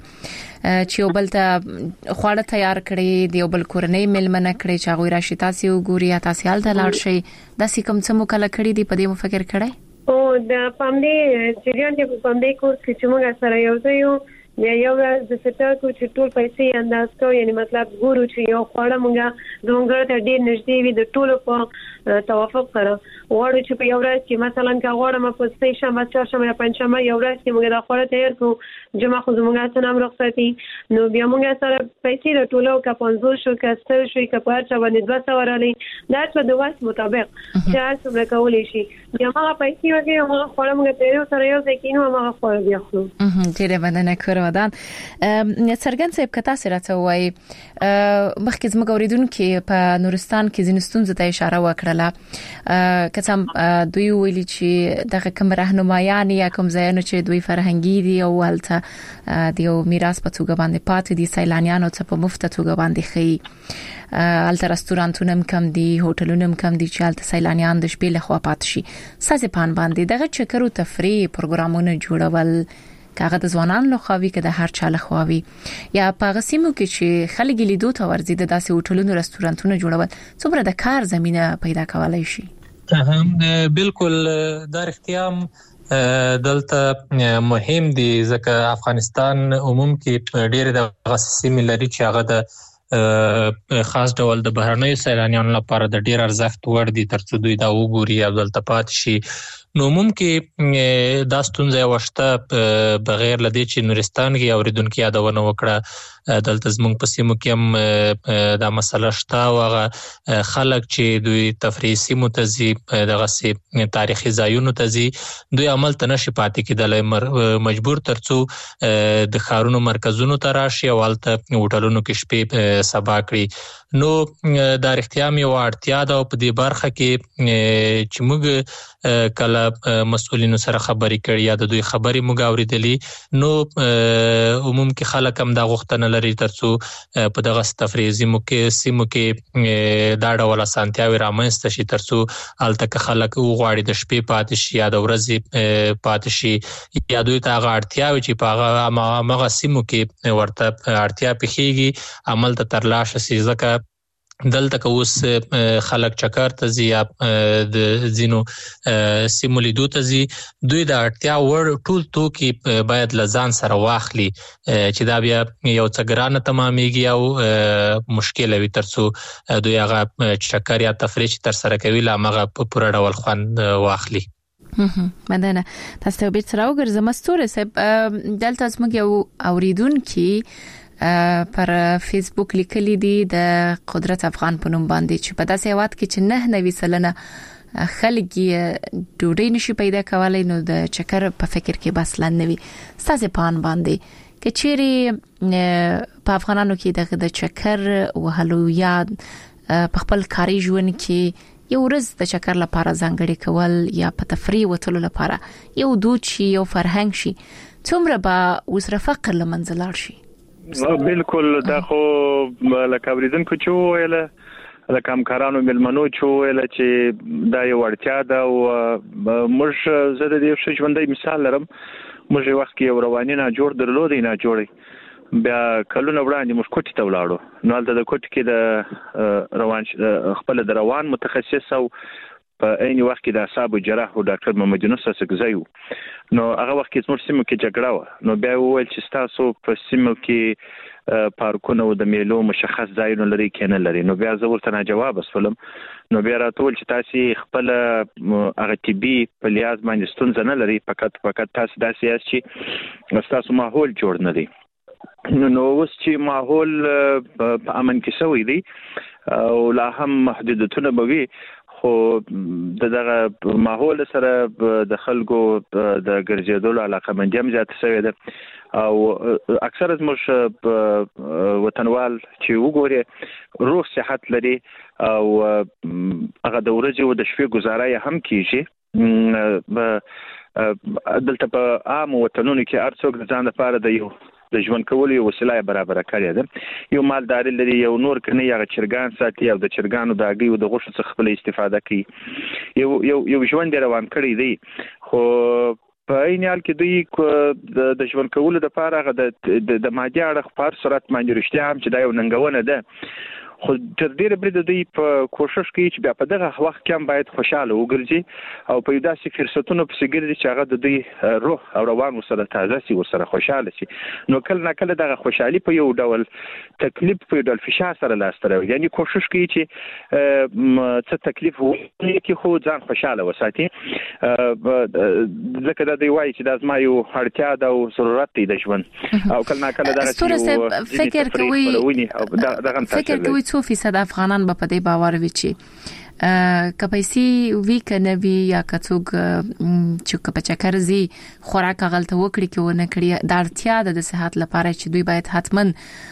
چې یو بل ته خواړه تیار کړي دی یو بل کورنۍ ملمنه کړي چې هغه راشي تاسو وګوري یا تاسو حالت لاړ شي داسې کوم څه مو کله کړی دی په دې مو فکر کړی او د پامدې چریان کې په پامدې کورس کې چې موږ سره یو ځای یو یو ورځ د سټر کو چې ټول پیسې انداز کوو، یعنی مطلب ګورو چې یو خوړه مونږه زمونږ ته ډیر نږدې وي د ټولو په توافق سره. غواړو چې په یو ورځ کې مثلا که غواړم په سې شنبه چهارشنبه یا پنځشنبه یو ورځ کې موږ دا خوړه تیار کړو، جمعه خو زمونږ څه نام رخصتي، نو بیا موږ سره پیسې د ټولو کا پنځوس شو کا ستر شو کا په هر څه باندې دوه سوه رالي، دا څه د وخت مطابق چې هر څومره کولی شي بیا هغه پیسې ورکړي، هغه خوړه موږ تیار سره یو ځای کینو، هغه خوړه بیا خورو. ډیره مننه کورودان. څرګند صاحب کته سره ته وای مخکې زموږ اوریدونکو په نورستان کې زینستون ته اشاره وکړه، کڅم دوی ویلي چې دغه کوم راهنمایان یا کوم ځایونه چې دوی فرهنګي دي او ولته د یو میراث په توګه باندې پاتې دي سیلانیانو ته په مفت توګه باندې خي، الته رستورانتونه کم دي، هوټلونه کم دي چې الته سیلانیان د شپې له خوا پات شي. سازه پان باندې دغه چکرو تفریح پروګرامونه جوړول کاغه د ځوانانو لخوا که د هر چا لخوا وي یا په غسیمو کې چې خلک لیدو ته ورځي د داسې هوټلونو رستورانتونو جوړول څومره د کار زمينه پیدا کولای شي؟ هم بالکل دا اختیام دلته مهم دي ځکه افغانستان عموم کې ډېر د غسیمې لري چې هغه د خاص ډول د بهرنیو سیلانیانو لپاره د ډېر ارزښت وړ دي ترڅو دوی دا وګوري او دلته پات شي. نو ممکن دا ستونزه وشته بغیر لدی چې نورستان کې اوریدونکو یادونه وکړه دلته زموږ په سیمو کې هم دا مسله شته او هغه خلک چې دوی تفریحي سیمو ته ځي دغه سي تاریخي ځایونو ته ځي دوی عمل ته نشي پاتې کېدلای، مجبور ترڅو د ښارونو مرکزونو ته راشي او هلته هوټلونو کې شپې سبا کړي. نو دا اړتیا مې واړتیا ده په دې برخه کې چې موږ کله مسؤلینو سره خبرې کړي یا د دوی خبرې موږ اورېدلې، نو عموم کې خلک هم دا غوښتنه لري ترڅو په دغه تفریحي سیمو کې سیمو کې دا ډول اسانتیاوې رامنځته شي ترڅو هلته خلک وغواړي د شپې پاتې شي یا د ورځې پاتې شي یا دوی ته هغه اړتیاوې چې په هغه سیمو کې ورته اړتیا پېښیږي عمل ته ترلاسه شي. ځکه دلته که اوس خلک چکر ته ځي یا د ځینو سیمو لیدو ته ځي دوی د اړتیا وړ ټول توکي باید له ځان سره واخلي چې دا بیا یو څه ګرانه تمامېږي او مشکل وي ترڅو دوی هغه چکر یا تفریح تر سره کوي لا هغه په پوره ډول خوند واخلي. مننه. تاسو ته بیرته راوګرځم مستوره صاحب، دلته زموږ یو اوریدونکو پر فیسبوک لیکلي دي د قدرت افغان په نوم باندې چې په داسې وخت کې چې نه نوي سلنه خلک ډوډۍ نشي پیدا کولای نو د چکر په فکر کې بس لنوي. ستاسو پان باندې کې چیرې په افغانانو کې د چکر وهلو یاد په خپل کاري ژوند کې یو ورځ د چکر لپاره ځانګړي کول یا په تفریح وتلو لپاره یو دود شي یو فرهنګ شي څومره به وسره فقر لمنځلار شي؟ بالکل دا خو لکه اوریدونکو چې ویل لکه همکارانو ملمنو چې ویل چې دا یو اړتیا ده او موږ زه د دې ښه ژوندۍ مثال لرم. موږ یو وخت کې یو رواني نه جوړ درلودی نه جوړی بیا کلونه وړاندې موږ کوټې ته ولاړو، نو هلته د کوټې کې د روان خپل د روان متخصص او په عین وخت کې د اعصاب جراح او ډاکټر محمد یونس سکزی و، نو هغه وخت کې زموږ سیمو کې جګړه و، نو بیا وویل چې تاسو په سیمو کې پارکونه او د میلو مشخص ځایونه لري کې نه لري. نو بیا زه ورته نه جواب اسولم، نو بیا راته وویل چې تاسو خپل هغه طبي په لیاز باندې ستونزه نه لري، فقط فقط تاسو داسې یاست چې تاسو ماحول جوړ نه دی. نو اوس چې ماحول په امن کې شوی دی او لا هم محدودیتونه به وي، خو دغه ماحول سره د خلکو د ګرځېدلو علاقه مندي هم زیات شوی ده او اکثر زموږ وطنوال چې وګوري روغ صحت لري او هغه د ورځې او د شپې گزاره هم کیږي. دلته په عام وطنونو کې هر څوک د ځان لپاره د یو د ژوند کولو یو وسیله برابر کړی ده، یو مالداري لري، یو نور کنه یا چرګان ساتي او د چرګانو د هګۍ او د غوښو څخه خپل استفاده کوي، یو یو یو ژوند روان کړی دی. خو په عین حال کې دوی د ژوند کولو لپاره د د مادي اړخ په سرعت باندې رښتیا هم چې دا یو ننګونه ده خو تر ډیره بری د دوی په کوشش کوي چې بیا په دغه وخت کې هم باید خوشاله وګرځي او په داسې فرصتونو پسې ګرځي چې هغه د دوی روح او روان وسره تازه سي ورسره خوشاله سي. نو کله نه کله دغه خوشحالي په یو ډول تکلیف په ډول فشار سره لاس تر یعنی کوشش کوي چې څه تکلیف وکړي کې خو ځان خوشاله وساتي. ځکه دا دی وایي چې دا زما یو اړتیا ده او ضرورت دی د ژوند او کله نه کله دا چې فکر کوي فکر کوي څو فیصد افغانان به په دې باور وي چې کپایسي وی کنه وی یا کڅوګ چې کپچکرزي خوراک غلطه وکړي کې ونه کړی د اړتیا د صحت لپاره چې دوی باید حتمن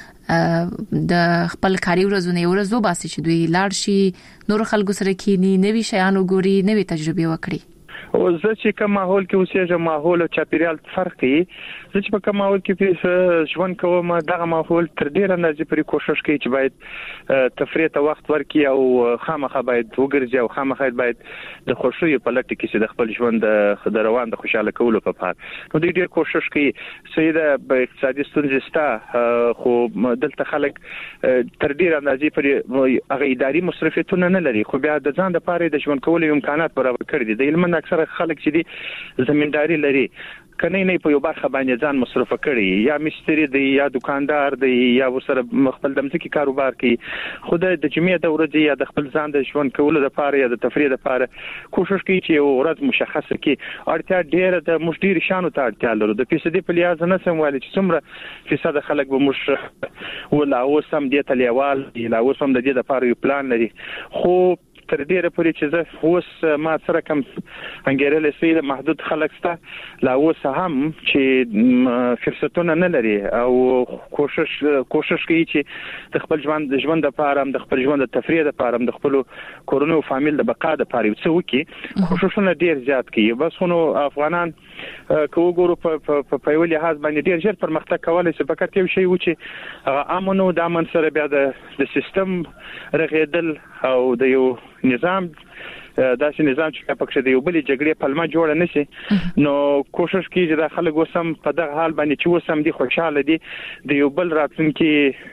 د خپل کاري ورځې ورځو باسي چې دوی لاړ شي نور خلکو سره کینی نوي شیان وګوري نوي تجربه وکړي. او زه چې کوم ماحول کې اوسېږم ماحول او چاپیریال فرق کوي. زه چې په کوم ماحول کې ژوند کوم دغه ماحول تر ډیره اندازې پرې کوشش کوي چې باید تفریح ته وخت ورکړي او خامخا باید وګرځي او خامخا باید د خوشي په لټه کې چې د خپل ژوند د روان د خوشاله کولو په پار نو دوی ډیر کوشش کوي. سیده په اقتصادي ستونزې ستا خو دلته خلک تر ډیره اندازې پرې هغه اداري مصرفیتونه نه لري خو بیا د ځان لپاره د ژوند کولو امکانات برابر کړي دي. د علم اکثره خلک چې دي زمینداری لري کنه نه په یو برخه باندې ځان مصرف کړي یا مستری دی یا دکاندار دی یا ورسره خپل د مځکي کاروبار کوي. خو د جمعیت د ورځې یا د خپل ځان د ژوند کولو لپاره یا د تفریح لپاره کوشش کوي چې یو ورځ مشخصه کړي. اړتیا ډیره د مشډیر شانو ته اړتیا لري. د فیصدي په لیاز نه سم وایي چې څومره فیصد خلک به مش ولا اوسم دي تلیوال لا اوسم د دې لپاره یو پلان لري. خو تر ډیره پورې چې زه اوس ما سره کم انګیرل سي محدود خلک ستا لا اوس هم چې فرصتونه نه لري او کوشش کوشش کوي چې د خپل ژوند د ژوند لپاره د خپل ژوند د تفریح لپاره د خپل کورونو او فامیل د بقا لپاره څه وکي کوششونه ډیر زیات کوي. بس نو افغانان کو ګورو په په یو لحاظ باندې ډیر ژر پرمختګ کولای شي. فقط یو شی و چې امنو د امن سره بیا د سیستم رغیدل او د یو نظام داسې نظام چې پکې د یو بل جګړې پلمه جوړ نه شي نو کوشش کوي چې د خلک وسم په دغه حال باندې چې وسم دي خوشاله دي د یو بل راتلونکي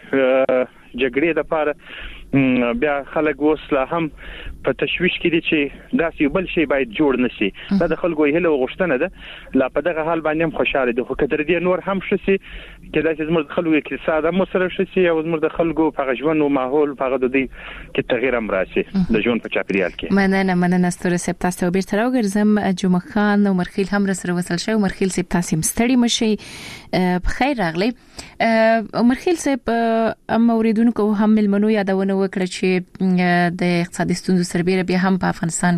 جګړې لپاره بیا خلک وسله هم په تشويش کې دي چې داسې یو بل شی باید جوړ نشي. دا د خلکو هیله وغوښتنه ده لا په دغه حال باندې هم خوشاله دي. خو کتر دي نور هم شسي چې داسې زموږ خلکو اقتصاد هم سره شسي او زموږ د خلکو په ژوند او ماحول په غو دي کې تغییر هم راشي د ژوند په چاپیریال کې. مننه مننه ستوره سپ تاسو بیرته راوګرځم. جمعه خان او مرخیل هم سره وصل شو. مرخیل سپ تاسو مستړی مشي بخیر راغلی. مرخیل سپ ام اوریدونکو هم ملمنو یادونه وکړه چې د اقتصادي ستونزو سربېره بیا هم په افغانستان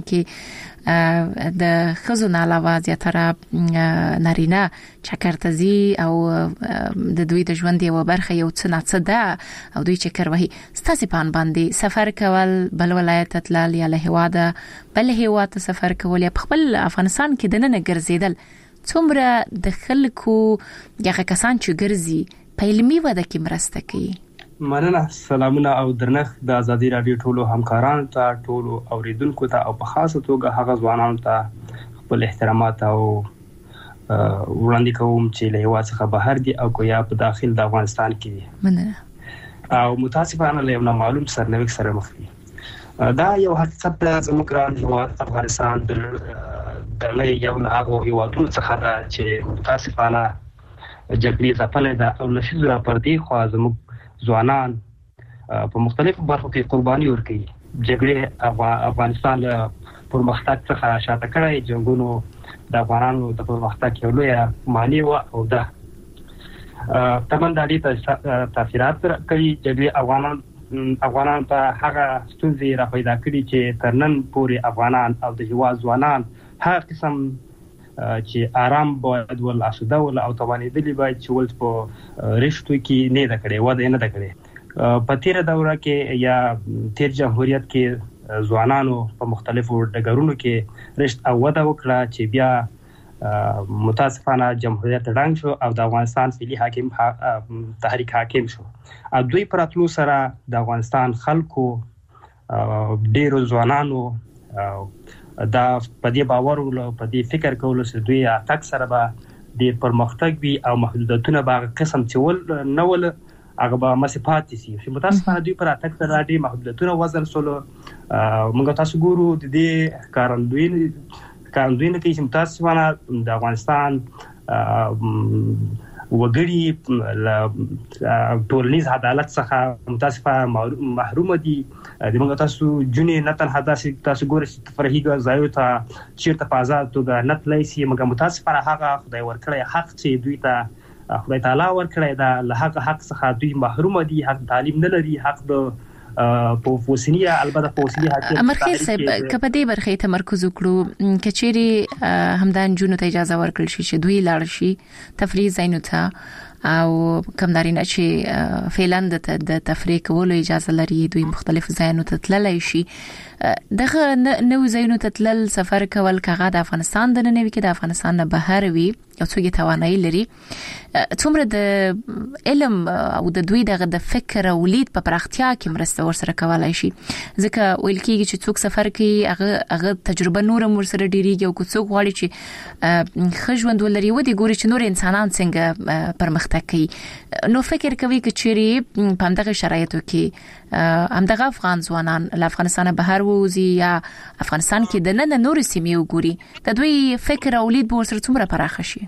کې د خزو نه علاوه زیاتره نارینه چکرتزي او د دوی د ژوند یو برخه یو څه نه څه ده او دوی چکر وهي. ستاسو په ان باندې سفر کول بل ولایت تلل یا له هواده بل هواده سفر کول یا خپل افغانستان کې د نن ګرځیدل څومره د خلکو یغه کسان چې ګرځي په علمي وده کې مرسته کوي؟ مننه. سلامونه او درنښت د ازادي رادیو ټولو همکارانو ته ټولو اوریدونکو ته او په خاصه توګه هغه ځوانانو ته خپل احترامات او وړاندې کوم چې له هوا څخه بهر دي او کو یا په داخل د افغانستان کې دي. مننه. او متاسفانه له یو معلوم سرنوشت سره مخ دي. دا یو حقیقت ده زموږ ګران هیواد افغانستان د دغه یو نه هغه هیوادونو څخه ده چې متاسفانه جګړې ځپلې ده او نشي زرا پر دي خو زموږ ځوانان په مختلفو برخو کې قرباني ورکړي. جګړې افغانستان له پرمختګ څخه شاته کړی. جنگونو د افغانانو د پرمختګ یو لوی معنی و او ده تمن د دې تاثیرات کوي. جګړې افغانان افغانان ته هغه ستونزې را پیدا کړي چې ترنن پورې افغانان او د هیواد ځوانان هر قسم چې آرام باید ول اسوده ول او توانېدلی باید چې ول په رښتو کې نه د کړي و د نه د کړي. په تیر دوره کې یا تیر جمهوریت کې ځوانانو په مختلفو ډګرونو کې رښت او وده وکړه چې بیا متاسفانه جمهوریت ړنګ شو او د افغانستان فعلی حاکم تحریک حاکم شو. او دوی پراتلو سره د افغانستان خلکو ډیرو ځوانانو دا په دې باور ول په دې فکر کول چې دوی تک سره به د پرمختګ وي او محدودیتونه به قسم چې ول نه ول هغه به مسافات سي چې متاسفانه دوی پر اتک تر ډېر محدودیتونه وزن سولو موږ تاسو ګورو د دې کارندوین کارندوین کې چې متاسفانه د افغانستان وګړي له ټولنیز عدالت څخه متاسفانه محروم دي د موږ تاسو جنې نه تنها داسې تاسو ګورئ چې فرهیګه ځایو ته چیرته په آزاد توګه نه تللی سي موږ متاسفانه هغه خدای ورکړی حق چې دوی ته خدای تعالی ورکړی دا له هغه حق څخه دوی محروم دي حق تعلیم نه لري حق د په فوسنیه البته فوسنیه حق امرخیل صاحب کپه دې برخه تمرکز وکړو کچيري همدان جنونو ته اجازه ورکړل شي چې دوی لاړ شي تفریح زینو ته او کمدارینه چې فعلاً د تفریح کولو اجازه لري دوی مختلف ځایونو ته تللی شي دغه نو ځایونو ته تلل سفر کول کغه د افغانستان د ننوي کې د افغانستان نه بهر وي او څوګي توانایي لري څومره د علم او د دوی دغه د فکر او لید په پراختیا کې مرسته ورسره کولای شي ځکه ویل کېږي چې څوک سفر کوي هغه هغه تجربه نور ورسره ډیریږي او څوک غواړي چې خژوند ولري و دي ګوري چې نور انسانان څنګه پرمختګ کوي نو فکر کوي چې چیرې په همدغه شرایطو کې همدغه افغان ځوانان له افغانستان بهر ووزي یا افغانستان کې د نن نور سیمې وګوري د دوی فکر او لید به ورسره څومره پراخه شي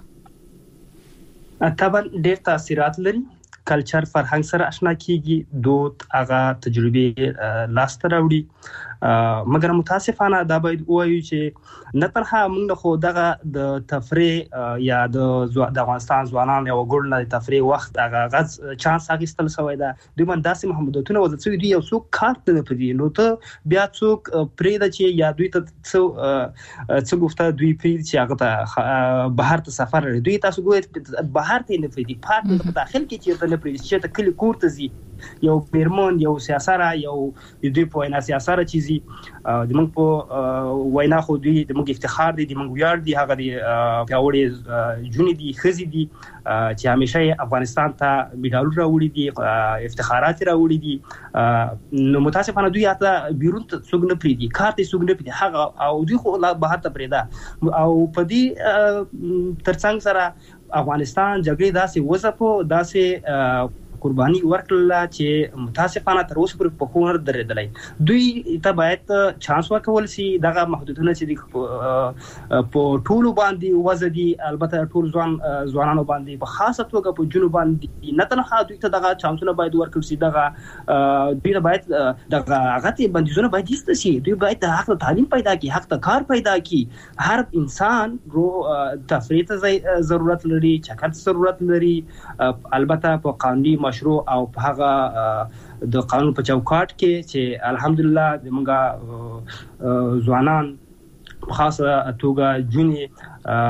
طبعا ډېر تاثیرات لري کلچر فرهنګ سره آشنا کیږي دود هغه تجربه لاس ته راوړي مګر متاسفانه دا باید وایو چې نه تنها موږ خو دغه د تفریح یا د د افغانستان ځوانان یو ګډ نه تفریح وخت هغه غز چانس اخیستل شوی دا دوی من داسې محدودیتونه وځي چې دوی یو څوک کارت نه پدې نو ته بیا څوک پرې د چې یا دوی ته څو څو گفته دوی پرې چې هغه ته بهر ته سفر دوی تاسو ګورئ بهر ته نه پدې پارک په داخل کې چې ته نه پرې چې ته کلی کور ته ځي یو پیرمون یو سیاسره یو د دوی په وینا سیاسره چیزي د موږ په وینا خو دوی د موږ افتخار دي د موږ ویاړ دي هغه دی پیاوړي جونې دي خزي دي چې همیشه افغانستان ته میډالونه راوړي دي افتخارات راوړي دي نو متاسفانه دوی اته بیرون ته څوک نه پریدي کار ته څوک نه پریدي هغه او دوی خو لا بهر ته پریدا او په دې ترڅنګ سره افغانستان جګړې داسې وځپو داسې قرباني ورکړه چې متاسفانه تر اوسه پورې په خور درېدلای دوی ته باید چانس ورکول شي دغه محدودونه چې په ټولو باندې وزدي البته ټول ځوان ځوانانو باندې په خاصه توګه په جنوب باندې نه تنها دوی ته دغه چانسونه باید ورکړل شي دغه دوی باید دغه هغه بندیزونه باید ایست شي دوی باید حق تعلیم پیدا کړي حق کار پیدا کړي هر انسان رو تفریح ته ضرورت لري چکر ضرورت لري البته په قانوني مشروع او په هغه د قانون په چوکاټ کې چې الحمدلله د موږ ځوانان په خاصه توګه جونې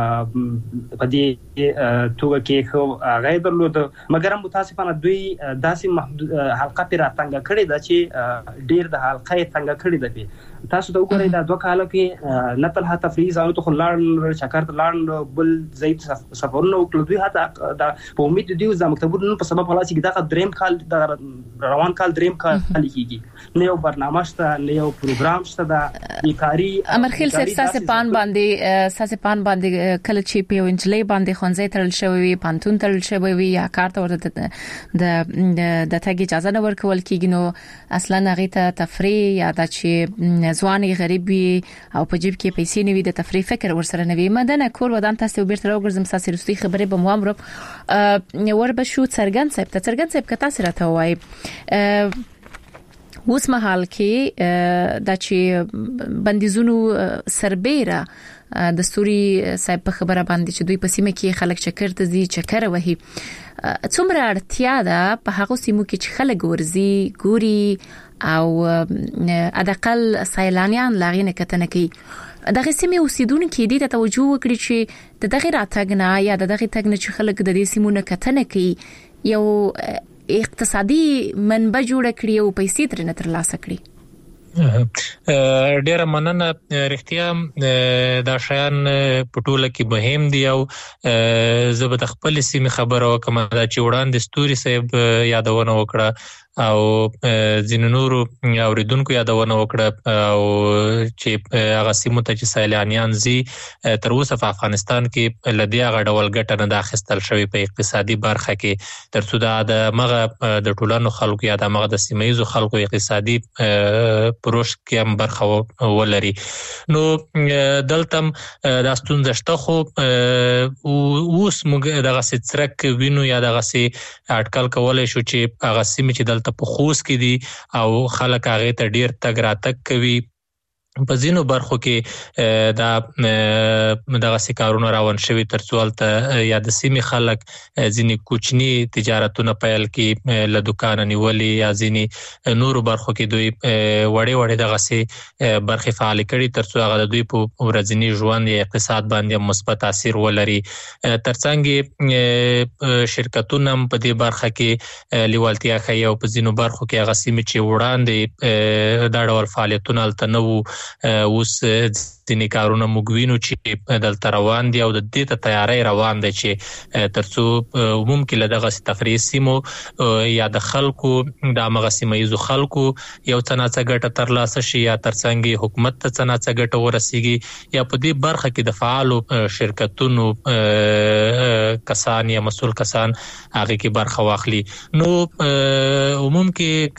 په دې توګه کې خو غیر درلود مګر متاسفانه دوی داسې محدود حلقه پر اتنګ کړی دا چې ډیر د حلقه څنګه کړی دی تاسو ته وګورئ دا دوه کال کې نه تل هته فریز او ته لاړ شکر ته لاړ بل زید سفرونه وکړو دوی هته دا په امید دی د مکتبونو په سبب خلاص کې دا دریم کال د روان کال دریم کال کیږي نه یو برنامه شته نه یو پروګرام شته دا بیکاری امرخیل صاحب ساسه پان باندې ساسه پان باندې کله چې په انجلۍ باندې خونځې ترل شوی پانتون ترل شوی وي یا کارت ورته د د د تګ اجازه نه ورکول کیږي نو اصلا هغه ته تفریح یا د چې ځواني غریبي او په جیب کې پیسې نه وي د تفریح فکر ورسره نه وي مدنه کور ودان تاسو بیرته راوګرځم تاسو رستي خبرې به مو امر ور به شو څرګند صاحب ته څرګند صاحب کته سره ته وای اوس مهال کې د چې بندیزونو سربېره دستوري صاحب په خبره باندې چې دوی په سیمه کې خلک چکر ته ځي چکر وهي څومره اړتیا ده په هغه سیمو کې چې خلک ورزي ګوري او ادقل سیلانیان لاغینه کتنه کوي دغه سیمه اوسیدونکو دې ته توجه وکړي چې د دغه راتګ نه یا د دغه تګ نه چې خلک د دې سیمو نه کتنه کوي یو اقتصادي منبع جوړ کړی او پیسې ترنه ترلاسه کړي ډیره مننه رښتیا دا شیان په ټوله کې مهم دي او زه به خپل سیمه خبره وکم دا چې وړاندې ستوري صاحب یادونه وکړه او ځینو نورو اوریدونکو یادونه وکړه او چې هغه سیمو ته چې سیلانیان زی تر اوسه په افغانستان کې لدی هغه ډول ګټه نه اخیستل شوی په اقتصادي برخه کې ترڅو دا د مغه د ټولانو خلکو یا د مغه د سیمایي خلکو اقتصادي پروژ کې هم برخه ولري. نو دلته د ستونزه شته خو اوس موږ دغه څرک وینو یا دغه سي اټکل کولای شو چې هغه سیمه چې دلته په خوست کې دي او خلک هغه ته ډیر تګ راتګ کوي په ځینو برخو کې دا دغه سکارونه روان شوي ترڅو ته یا د سیمې خلک ځینې کوچني تجارتونه پیل کړي له دوکان نیولې یا ځینې نورو برخو کې دوی وړې وړې دغه سي برخې فعال کړي ترڅو هغه د دوی په ورځني ژوند یا اقتصاد باندې مثبت تاثیر ولري. ترڅنګ شرکتونه په دې برخه کې لیوالتیا کوي او په ځینو برخو کې هغه سیمې چې وړاندې دا ډول فعالیتونه الته نه وو اوس ځینې کارونه موږ وینو چې دلته روان دي او د دې ته تیاری روان دی چې ترڅو ممکن له دغه تفریح سیمو یا د خلکو د هغه سیمایي خلکو یو څه نه څه ګټه ترلاسه شي یا ترڅنګ حکومت ته څه نه څه ګټه ورسیږي یا په دې برخه کې د فعالو شرکتونو کسان یا مسؤل کسان هغه کې برخه واخلي. نو عموم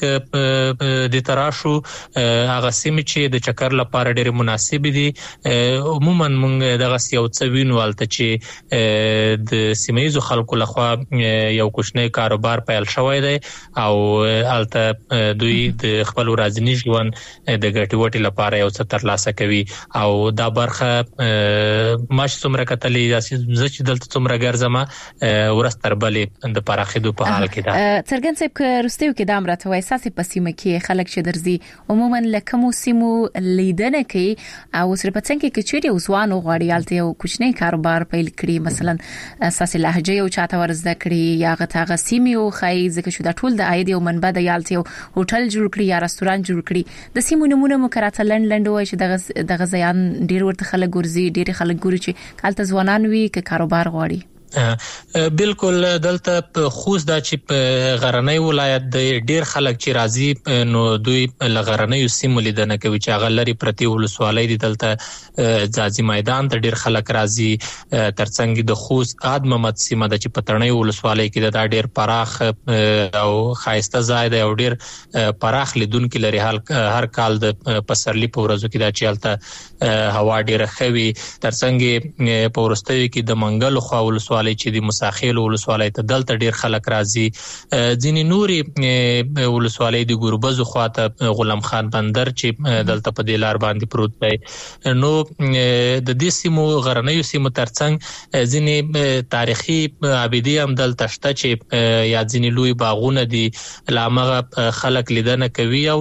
کې د تراشو هغه سیمې چې د چکر لپاره ډېر مناسب دي عموما موږ دغه یو څه وینو الته چې د سیمایي خلکو لخوا یو کوچنی کاروبار پیل شوی دی او الته دوی د خپل ورځني ژوند د ګټې وټې لپاره یو څه ترلاسه کوي او دا برخه ماش څومره کتلې چې دلته څومره ګرځما ورستر بلې د پراخېدو په حال کې ده. څرګند صاحب که رستیو کې د امرته وای اساسي پسیمه کې خلک چې درځي عموما لکه سیمو لیدنه کوي او سره په څنګه کې چیرې وسوانو غواړي الته یو کوچنی کاروبار پیل کړي مثلا اساسي لهجه یو چاته ورزده کړي یا غته سیمه او خای ځکه شو د ټول د عاید یو منبع د یالته یو هوټل جوړ کړي یا رستورانت جوړ کړي د سیمو نمونه مکرات لند لند وای چې دغه دغه ځایان ډیر ورته خلک ګورځي ډیر خلک ګوري چې کالته ځوانان وي ک کاروبار غواړي. بالکل دلته په خوست دا چې په غرنۍ ولایت د ډیر خلک چې راځي نو دوی لغرنۍ سیمو لیدنه کوي چې هغه لري پرتی ولسوالۍ دي دلته ځاځي میدان ته ډیر خلک راځي ترڅنګ د خوست اد محمد سیمه د چې پټړنۍ ولسوالۍ کې دا ډیر پراخ او خایسته ځای دی او ډیر پراخ لیدونکو لري هر کال د پسرلی په ورځو کې دا چلته هوا ډیره خوي ترڅنګ په ورستوي کې د منګل خو ولسوالۍ چې د مساخیل ولسوالۍ ته دلته ډیر خلک راځي ځینې نوري ولسوالۍ د ګوربز خواته غلام خان بندر چې دلته په دې لار باندې پروت دی. نو د دې سیمو غرنۍ سیمو ترڅنګ ځینې تاریخي ابدي هم دلته شته چې یا ځینې لوی باغونه دي لامغه خلک لیدنه کوي او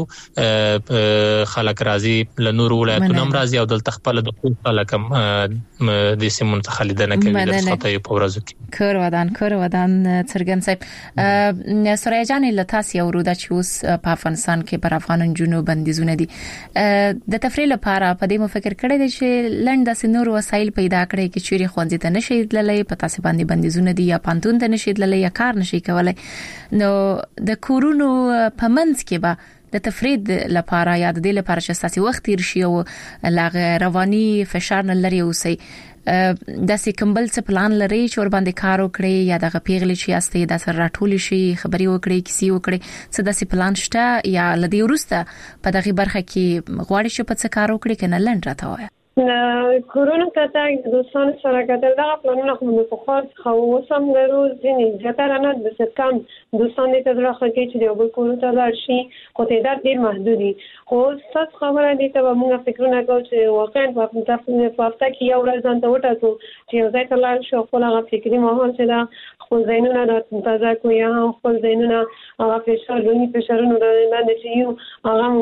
خلک راځي له نور ولایتونو هم راځي او دلته خپل د خلک هم د سیمو څخه لیدنه کوي د څه په کور ودان کور ودان څرګند صاحب سوریا جان لتاسی او رودا چې اوس په افغانستان کې پر افغان جنو بندیزونه دي د تفریح لپاره په دې مفکر کړی دی چې لند د سنور وسایل پیدا کړي چې چیرې خوندې ته نشي تللی په تاسو باندې بندیزونه دي یا پانتون ته نشي تللی یا کار نشي کولای نو د کورونو په منځ کې به د تفرید لپاره یا د دې لپاره چې ساسي وخت تیر شي او لاغه رواني فشار نه لري اوسي د سې کمبل څه پلان لري چې ور باندې کار وکړي یا د غپیغلی شي استه د سر راټول شي خبري وکړي کیسي وکړي څه د سې پلان شته یا لدی ورسته په دغه برخه کې غواړي چې په څه کار وکړي کنه لند راته وای کورونه ته تاګ دوستان سره کتل دا پلانونه خو په خاص خو وسم غرو ځینې زیاتره نه د ستکم دوستان دې ته راخه کې چې یو بل کور ته لاړ شي خو تعداد ډیر محدودي خو څه خبره دي ته موږ فکرونه کوو چې واقعا په تاسو په هفته کې یو ورځ ځان ته وټاکو چې یو ځای ته لاړ شو خپل هغه فکري ماحول چې دا خپل ذهنونه د تازه کوي یا خپل ذهنونه هغه فشار لونی فشارونه د باندې چې یو هغه موږ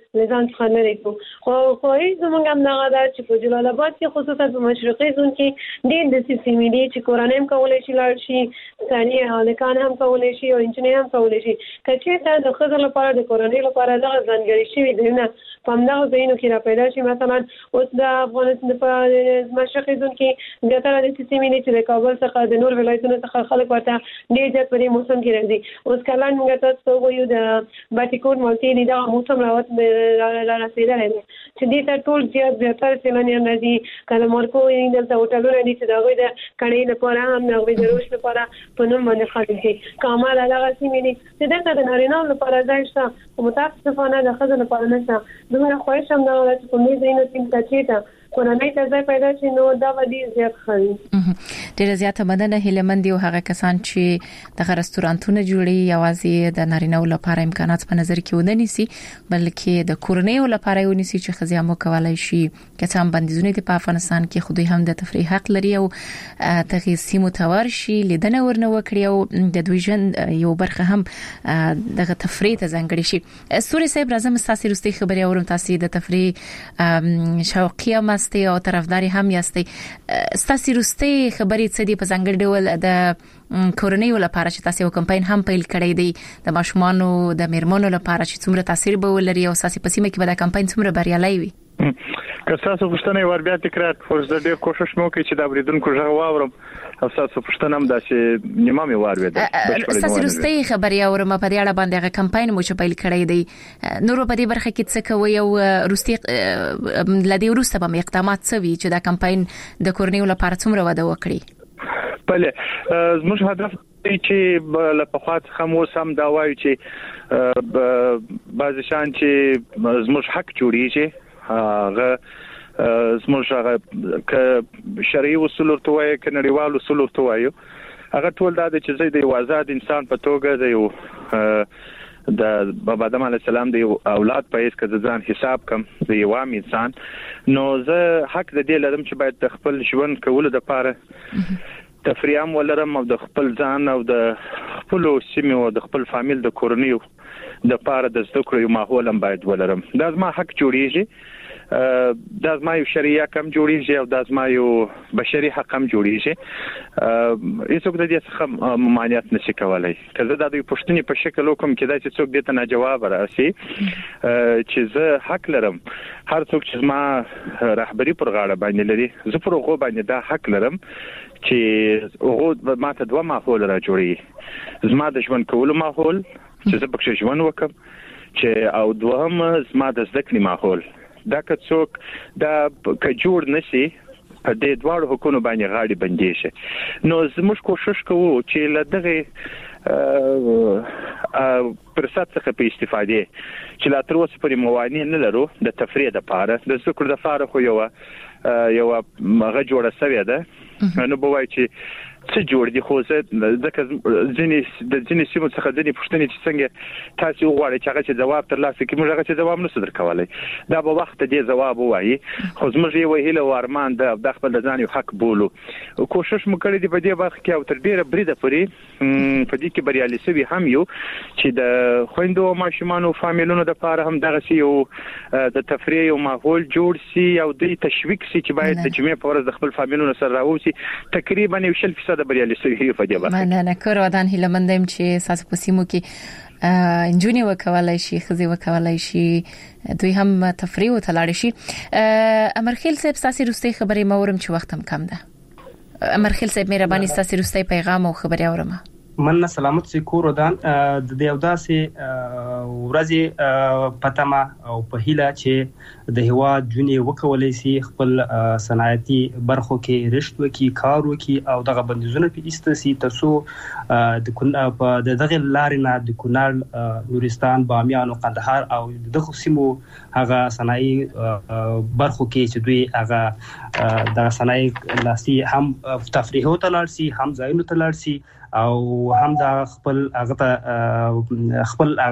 لزان څخه لري کو خو خو زمونږ هم نه غواړي چې په جلال آباد کې خصوصا په مشرقي زون کې ډېر د سیمې دي چې کورنۍ هم کولای شي لاړ شي ثاني هلکان هم کولای شي او انجنیر هم کولای شي کچې ته د خزر لپاره د کورنۍ لپاره دغه ځانګړي شي دینه په همدغه ځایونو کې را پیدا شي مثلا اوس د افغانستان په مشرقي زون کې د تر د سیمې دي چې د کابل څخه د نور ولایتونو څخه خلک ورته ډېر زیات په دې موسم کې راځي اوس کله موږ تاسو وایو د باټیکوټ مالټي دی دا موسم راوت را رسیدلی دی چې دې ته ټول زیات زیاتره سیلانیان راځي کله مارکو یې دلته هوټلونه دي چې د هغوی د کړۍ لپاره هم د هغوی د روش لپاره په نوم باندې خالي دي کامل هغه سیمې دي چې دلته د نارینهو لپاره ځای شته خو متاسفانه د ښځو لپاره نشته دومره خواهش هم دغه ده چې په دې ځایونو کې ته چېرته کورنۍ ته ځای پیدا شي نو دا به ډېر زیات ښه وي ډېره زیاته مننه هیلهمند یو هغه کسان چې دغه رستورانتونه جوړي یوازې د نارینهو لپاره امکانات په نظر کې ونه نیسي بلکې د کورنیو لپاره یې ونیسي چې ښځې هم وکولای شي که څه هم بندیزونه دي په افغانستان کې خو دوی هم د تفریح حق لري او دغه سیمو ته ورشي لیدنه ورنه وکړي او د دوی ژوند یو برخه هم دغه تفریح ته ځانګړې شي سوري صاحب راځم ستاسو وروستي خبرې اورم تاسو د تفریح شوقي ماسته او طرفداري هم یاستئ ستاسو وروستي خبرې څه دي په ځانګړي ډول د کورنیو لپاره چې تاسو یو کمپاین هم پیل کړی دی د ماشومانو د میرمنو لپاره چې څومره تاثیر به ولري او تاسو په سیمه کې به دا کمپاین څومره بریالي وي که تاسو پوښتنه ور بیا تکرار خو زه ډېر کوشش مو کوم چې دا بریدونکو ژغ واورم او تاسو پوښتنه هم دا چې نیمه مې وار وېده تاسو وروستي خبرې اورم په دې اړه باندې هغه کمپاین مو چې پیل کړی دی نور په دې برخه کې څه کوي او وروستي لدی وروسته به اقدامات څه وي چې دا کمپاین د کورنیو لپاره څومره وده وکړي بله زموږ هدف چې له پخوا څخه مو سم دا وایي چې بعض شان چې زموږ حق جوړیږي هغه زموږ هغه ک شرعي اصول ورته وایي ک نړیوال اصول ورته وایي هغه ټول دا چې زه د یو آزاد انسان په توګه د یو د بابا آدم علیه السلام د اولاد په هیڅ کې ځان حساب کم د یو عام انسان نو زه حق د دې لرم چې باید د خپل ژوند کولو لپاره تفریح هم ولرم او د خپل ځان او د خپل سیمې او د خپل فامیل د کورنیو د لپاره د زده کړو یو ماحول هم باید ولرم دا زما حق جوړیږي دا زما یو شریعه کم جوړیږي او دا زما یو بشري حق هم جوړیږي هیڅوک د دې څخه ممانعت نشي کولای که زه د دې پوښتنې په شکل وکم کې دا چې څوک دې ته نه جواب راسي چې زه حق لرم هر څوک چې زما رهبری پر غاړه باندې لري زه پر هغه باندې دا حق لرم چې هغه ماته دوه ماحول را جوړي زما د ژوند کولو ماحول چې زه پکې ژوند وکم چې او دوهم زما د زده کړې ماحول دا که څوک دا که جوړ نشي په دې دواړو حقوقو باندې غاړي بندي شي نو زموږ کوشش کوو چې لدغه فرصت څخه په استفاده چې لا تر اوسه پرې موانع نه لرو د تفریح لپاره د ذکر د لپاره خو یو یو هغه جوړه سوی ده نو به وایي چې څه جوړ دي خو زه ځکه ځینې د ځینې سیمو څخه ځینې پوښتنې چې څنګه تاسو وغواړئ چې هغه چې جواب ترلاسه کړئ موږ هغه چې جواب نشو درکولای دا به وخت دې جواب وایي خو زموږ یو هیله او ارمان د د خپل ځان یو حق بولو کوشش مو کړی دی په دې وخت کې او تر ډیره بریده پورې په دې کې بریالي سوي هم یو چې د خويندو او ماشومانو فامیلونو د لپاره هم دغه سی یو د تفریح او ماحول جوړ سي او د تشویق سي چې باید د جمعې په ورځ د خپل فامیلونو سره راوځي تقریبا یو شل فیصد د بریالي سوي په دې وخت مننه کور ودان هیلمندم چې تاسو په سیمو کې انجونی وکولای شي خزي وکولای شي دوی هم تفریح او تلاړ شي امرخیل صاحب تاسو روستي خبرې مورم چې وخت هم کم ده امرخیل صاحب مهرباني تاسو روستي پیغام او خبرې اورم من سلامت سي کور ودان د دې او داسې ورځي پتما او په هیله چې د هوا جونې وکولای شي خپل صنعتي برخو کې رشت وکي کار وکي او دغه بندیزونه په ایستسي تاسو د په دغه لارې نه د کونړ نورستان بامیان او قندهار او دغه سیمو هغه صنایي برخو کې چې دوی هغه د صنایي لاسي هم تفریح او تلارسي هم ځایونو تلارسي او هم دا خپل هغه خپل کوم پیغام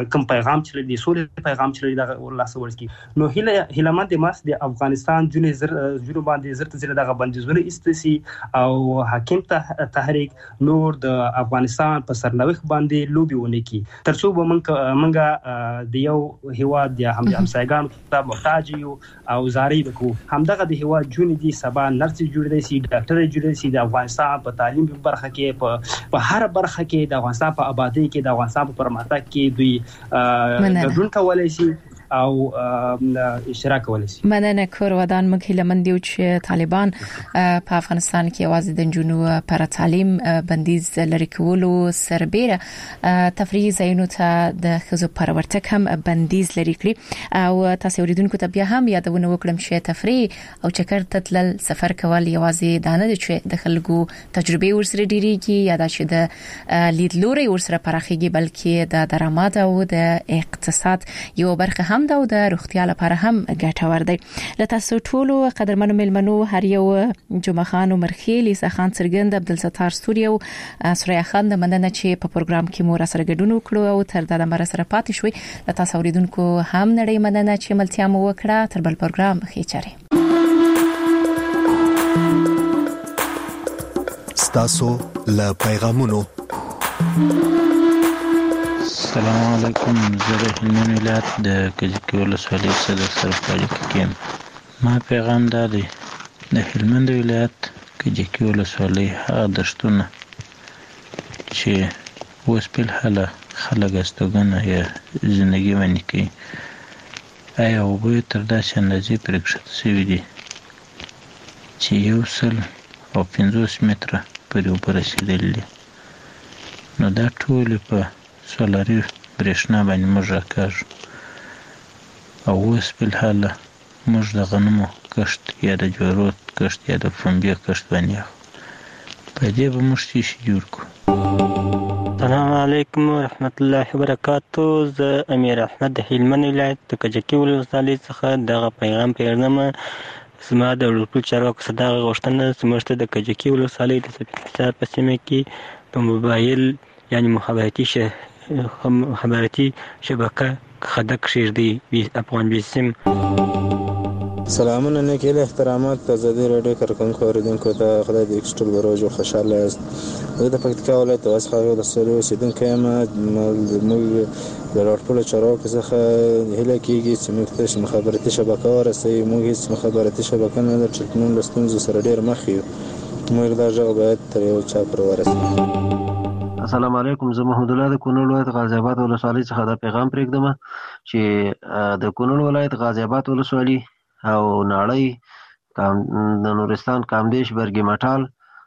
پیغام چې د سولې پیغام چې د الله سره ورسکی نو هله هلمند ماس د افغانستان جنې زر جنو باندې زرت زره دغه بندیزونه استسی او حاکم ته تحریک نور د افغانستان په سرنوخت باندې لوبي ونی کی ترڅو به منګه منګه د یو هیواد د هم همسایګان ته محتاج یو او زاري وکړو همدغه د هیواد جون دي سبا نرس جوړ شي ډاکټر جوړ شي د افغانستان په تعلیم برخه کې په په هر برخه کې د افغانستان په آبادی کې د افغانستان په پرمختګ کې دوی ګډون کولای شي او اشتراک کولای شي. مننه کور ودان موږ هیله مند یو چې طالبان په افغانستان کې आवाज د جنوب پر تعلیم بندیز لري کولو سربېره تفریحي ځایونو ته د خزو پرورتک هم بندیز لري کړی او تاسو اوریدونکو ته بیا هم یادونه وکړم چې تفریح او چکر تتل سفر کول یوازې دانه د چې د خلکو تجربه ورسره ډیریږي یا د چې د لیدلوري ورسره پراخيږي بلکې د درآمد او د اقتصاد یو برخه هم دا د روغتیا لپاره هم ګټور دی. له تاسو ټولو قدرمنو ملمنو هر یو جمعه خان عمر خیل عیسی خان سرګند عبدالستار ستوري او سوریا خان د مننه چې په پروګرام کې مو را سره ګډون وکړو او تر دا مر سره پاتې شوي. له تاسو اوریدونکو هم نړۍ مننه چې ملتیا مو وکړه. تر بل پروګرام خېچره ستاسو له پیغامونو. السلام علیکم. زه د هلمند ولایت د کجکي ولسوالۍ صدر سره په اړیکه کې یم. ما پیغام دا دی د هلمند ولایت کجکي ولسوالۍ هغه دښتونه چې اوس بالحاله خلک استوګنه یا زندګي ونې کوي آیا اوبه یې تر داسې اندازې پرې کښته شوي دي چې یو سل او پنځوس متره پورې اوبه رسېدلي دي نو دا ټولې په سولاري برېښنا باندې موږ راکاږو او اوس بالحاله موږ د غنمو کښت یا د جوارو کښت یا د پنبې کښت باندې اخلو په دې به موږ څه شي جوړ کړو. السلام علیکم ورحمت الله وبرکاتو. زه امیر احمد د هلمند ولایت د کجکي ولسوالۍ څخه دغه پیغام پیغام زما د ټول چارواکو څخه دغه غوښتنه زموږ ته د کجکي ولسوالۍ د سپیڅلي په سیمه کې په موبایل یعنی مخابراتي شه مخابراتي شبکه خدک کښېږدي افغان بیسیم. سلامونه نیک هیله احترامات د ازادي راډیو کارکونکو اوریدونکو ته خدای دې کښټل بروج او خوشاله یاست. زه د پکتیکا ولایت د واسخه ولسوالۍ اوسیدونکی یم. موږ د راټولو چارواکو څخه هیله کیږي چې موږ ته مخابراتي شبکه ورسوي. موږ هیڅ مخابراتي شبکه نه لرو چې موږ له ستونزو سره ډېر مخ یو. موږ دا ژغ باید تر یو چا پورې ورسوي. السلام علیکم. زه محمد الله د کونړ ولایت غازی آباد ولسوالۍ څخه دا پیغام پرېږدم چې د کونړ ولایت غازی آباد ولسوالۍ او ناړۍ د نورستان کامدیش برګي مټال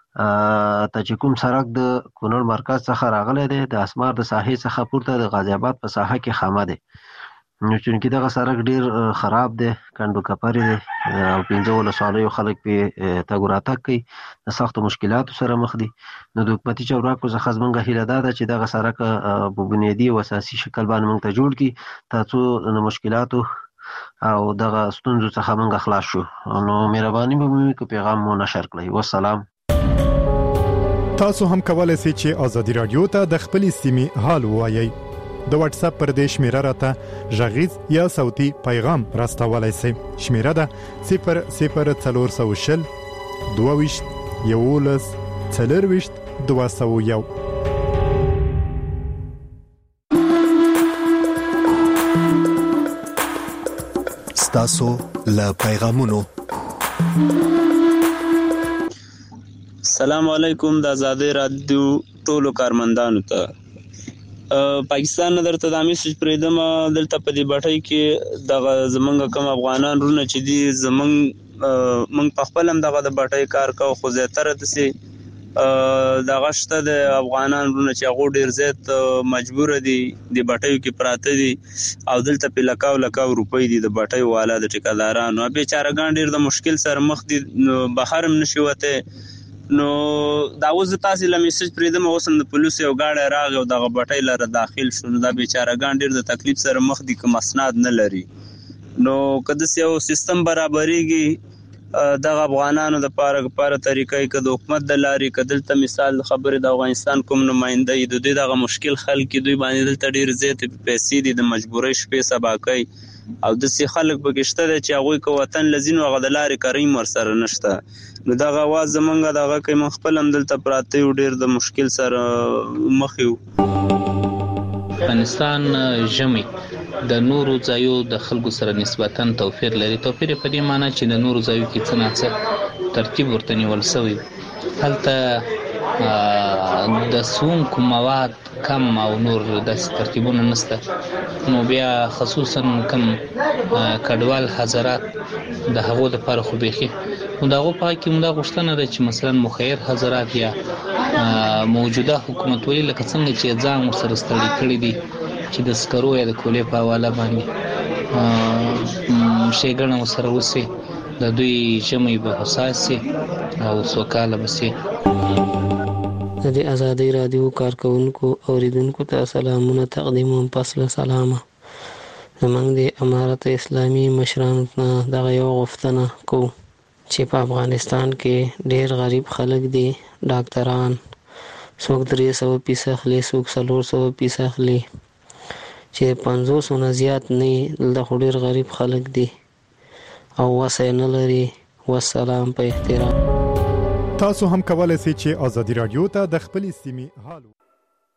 ته چې کوم سړک د کونړ مرکز څخه راغلی دی د اسمار د ساحې څخه پورته د غازی آباد په ساحه کې خامه دی نو چې دغه سړک ډیر خراب دی کندو کپری دی او پنځه ولسوالیو خلک په تګ راتګ کوي د سختو مشکلاتو سره مخ دي. نو د حکومتي چارواکو څخه زموږ هیله ده چې دغه سړک په بنیادي او اساسي شکل باندې موږ ته جوړ کړي ترڅو د مشکلاتو او دغه ستونزو څخه موږ خلاص شو. نو مهرباني به مو وکړئ پیغام مو نشر کړئ. والسلام. تاسو هم کولای شئ چې ازادي رادیو ته د خپلې سیمې حال ووایئ. د واتس اپ پر دې شمیره راته ژغیز یا صوتي پیغام راستولای شئ. شمیره ده صفر صفر څلور سوه شل دوه ویشت یولس څلور ویشت دوه سوه یو. ستاسو له پیغامونو. السلام علیکم. د آزادۍ رادیو ټولو کارمندانو ته پاکستان نه درته د میسج پرېدم دلته په دې بټۍ کې د زمونږ کوم افغانان رونه چې دي زمونږ موږ په خپل هم دغه د بټۍ کار کوو خو زیاتره داسې دغه شته د افغانان رونه چې هغو ډېر زیات مجبوره دي د بټیو کې پراته دي او دلته په لکاو لکاو روپۍ دي د بټیو والا د ټیکادارانو بیچارهګان ډېر د مشکل سره مخ دي بهر هم نشي وتی. نو دا اوس تاسو له میسج پرېدم اوس هم د پولیس یو گاډی راغی او دغه بټۍ لره داخل شو. نو دا بیچارهګان ډېر د تکلیف سره مخ دي که مسناد نه لري. نو که داسې یو سیستم برابریږي دغه افغانانو د پاره لپاره طریقې کې د حکومت د لارې کدلته مثال خبره د افغانستان کوم نماینده د دوی دغه مشکل خل کې دوی باندې دلته ډیر زیات پیسې دي د مجبورۍ شپې سبا کوي او د سي خلک بګشته د چې هغه کو وطن لزین او غدلارې کریم ور سره نشته نو دغه आवाज زمونږ دغه کې من خپل هم دلته پراته یو ډیر د مشکل سره مخ یو افغانستان ژمي د نورو ځایو د خلکو سره نسبتاً توپیر لري توپیر په دې معنی چې د نورو ځایو کې څه نه ترتیب ورته نیول شوی هلته د سونکو مواد کم او نور د ترتیبونه نشته نو بیا خصوصا کم کډوال حضرات د هغو د لپاره خو بيخي نو دغه په کې موږ غوښتنه ده چې مثلا مخیر حضرات یا موجوده حکومت ولې لکه څنګه چې ځان سره ستړي کړی دي چې د سکرو یا د کولې په حواله باندې شیګنه سره وسی د دوی ژمي به حساسي او سوکاله بسي د دې ازادي رادیو کارکونکو اوریدونکو ته سلامونه تقدیموم پس له سلامه زمونږ د امارت اسلامي مشرانو ته دغه یو غوښتنه کو چې په افغانستان کې ډېر غریب خلک دي ډاکټران څوک درې سوه پیسې اخلي څوک څلور سوه پیسې اخلي چې پنځوس نه زیات نه د ډېر غریب خلک دي او وسه نه لري والسلام په احترام تاسو هم کولای شئ چې ازادي رادیو ته د خپل سیمې حال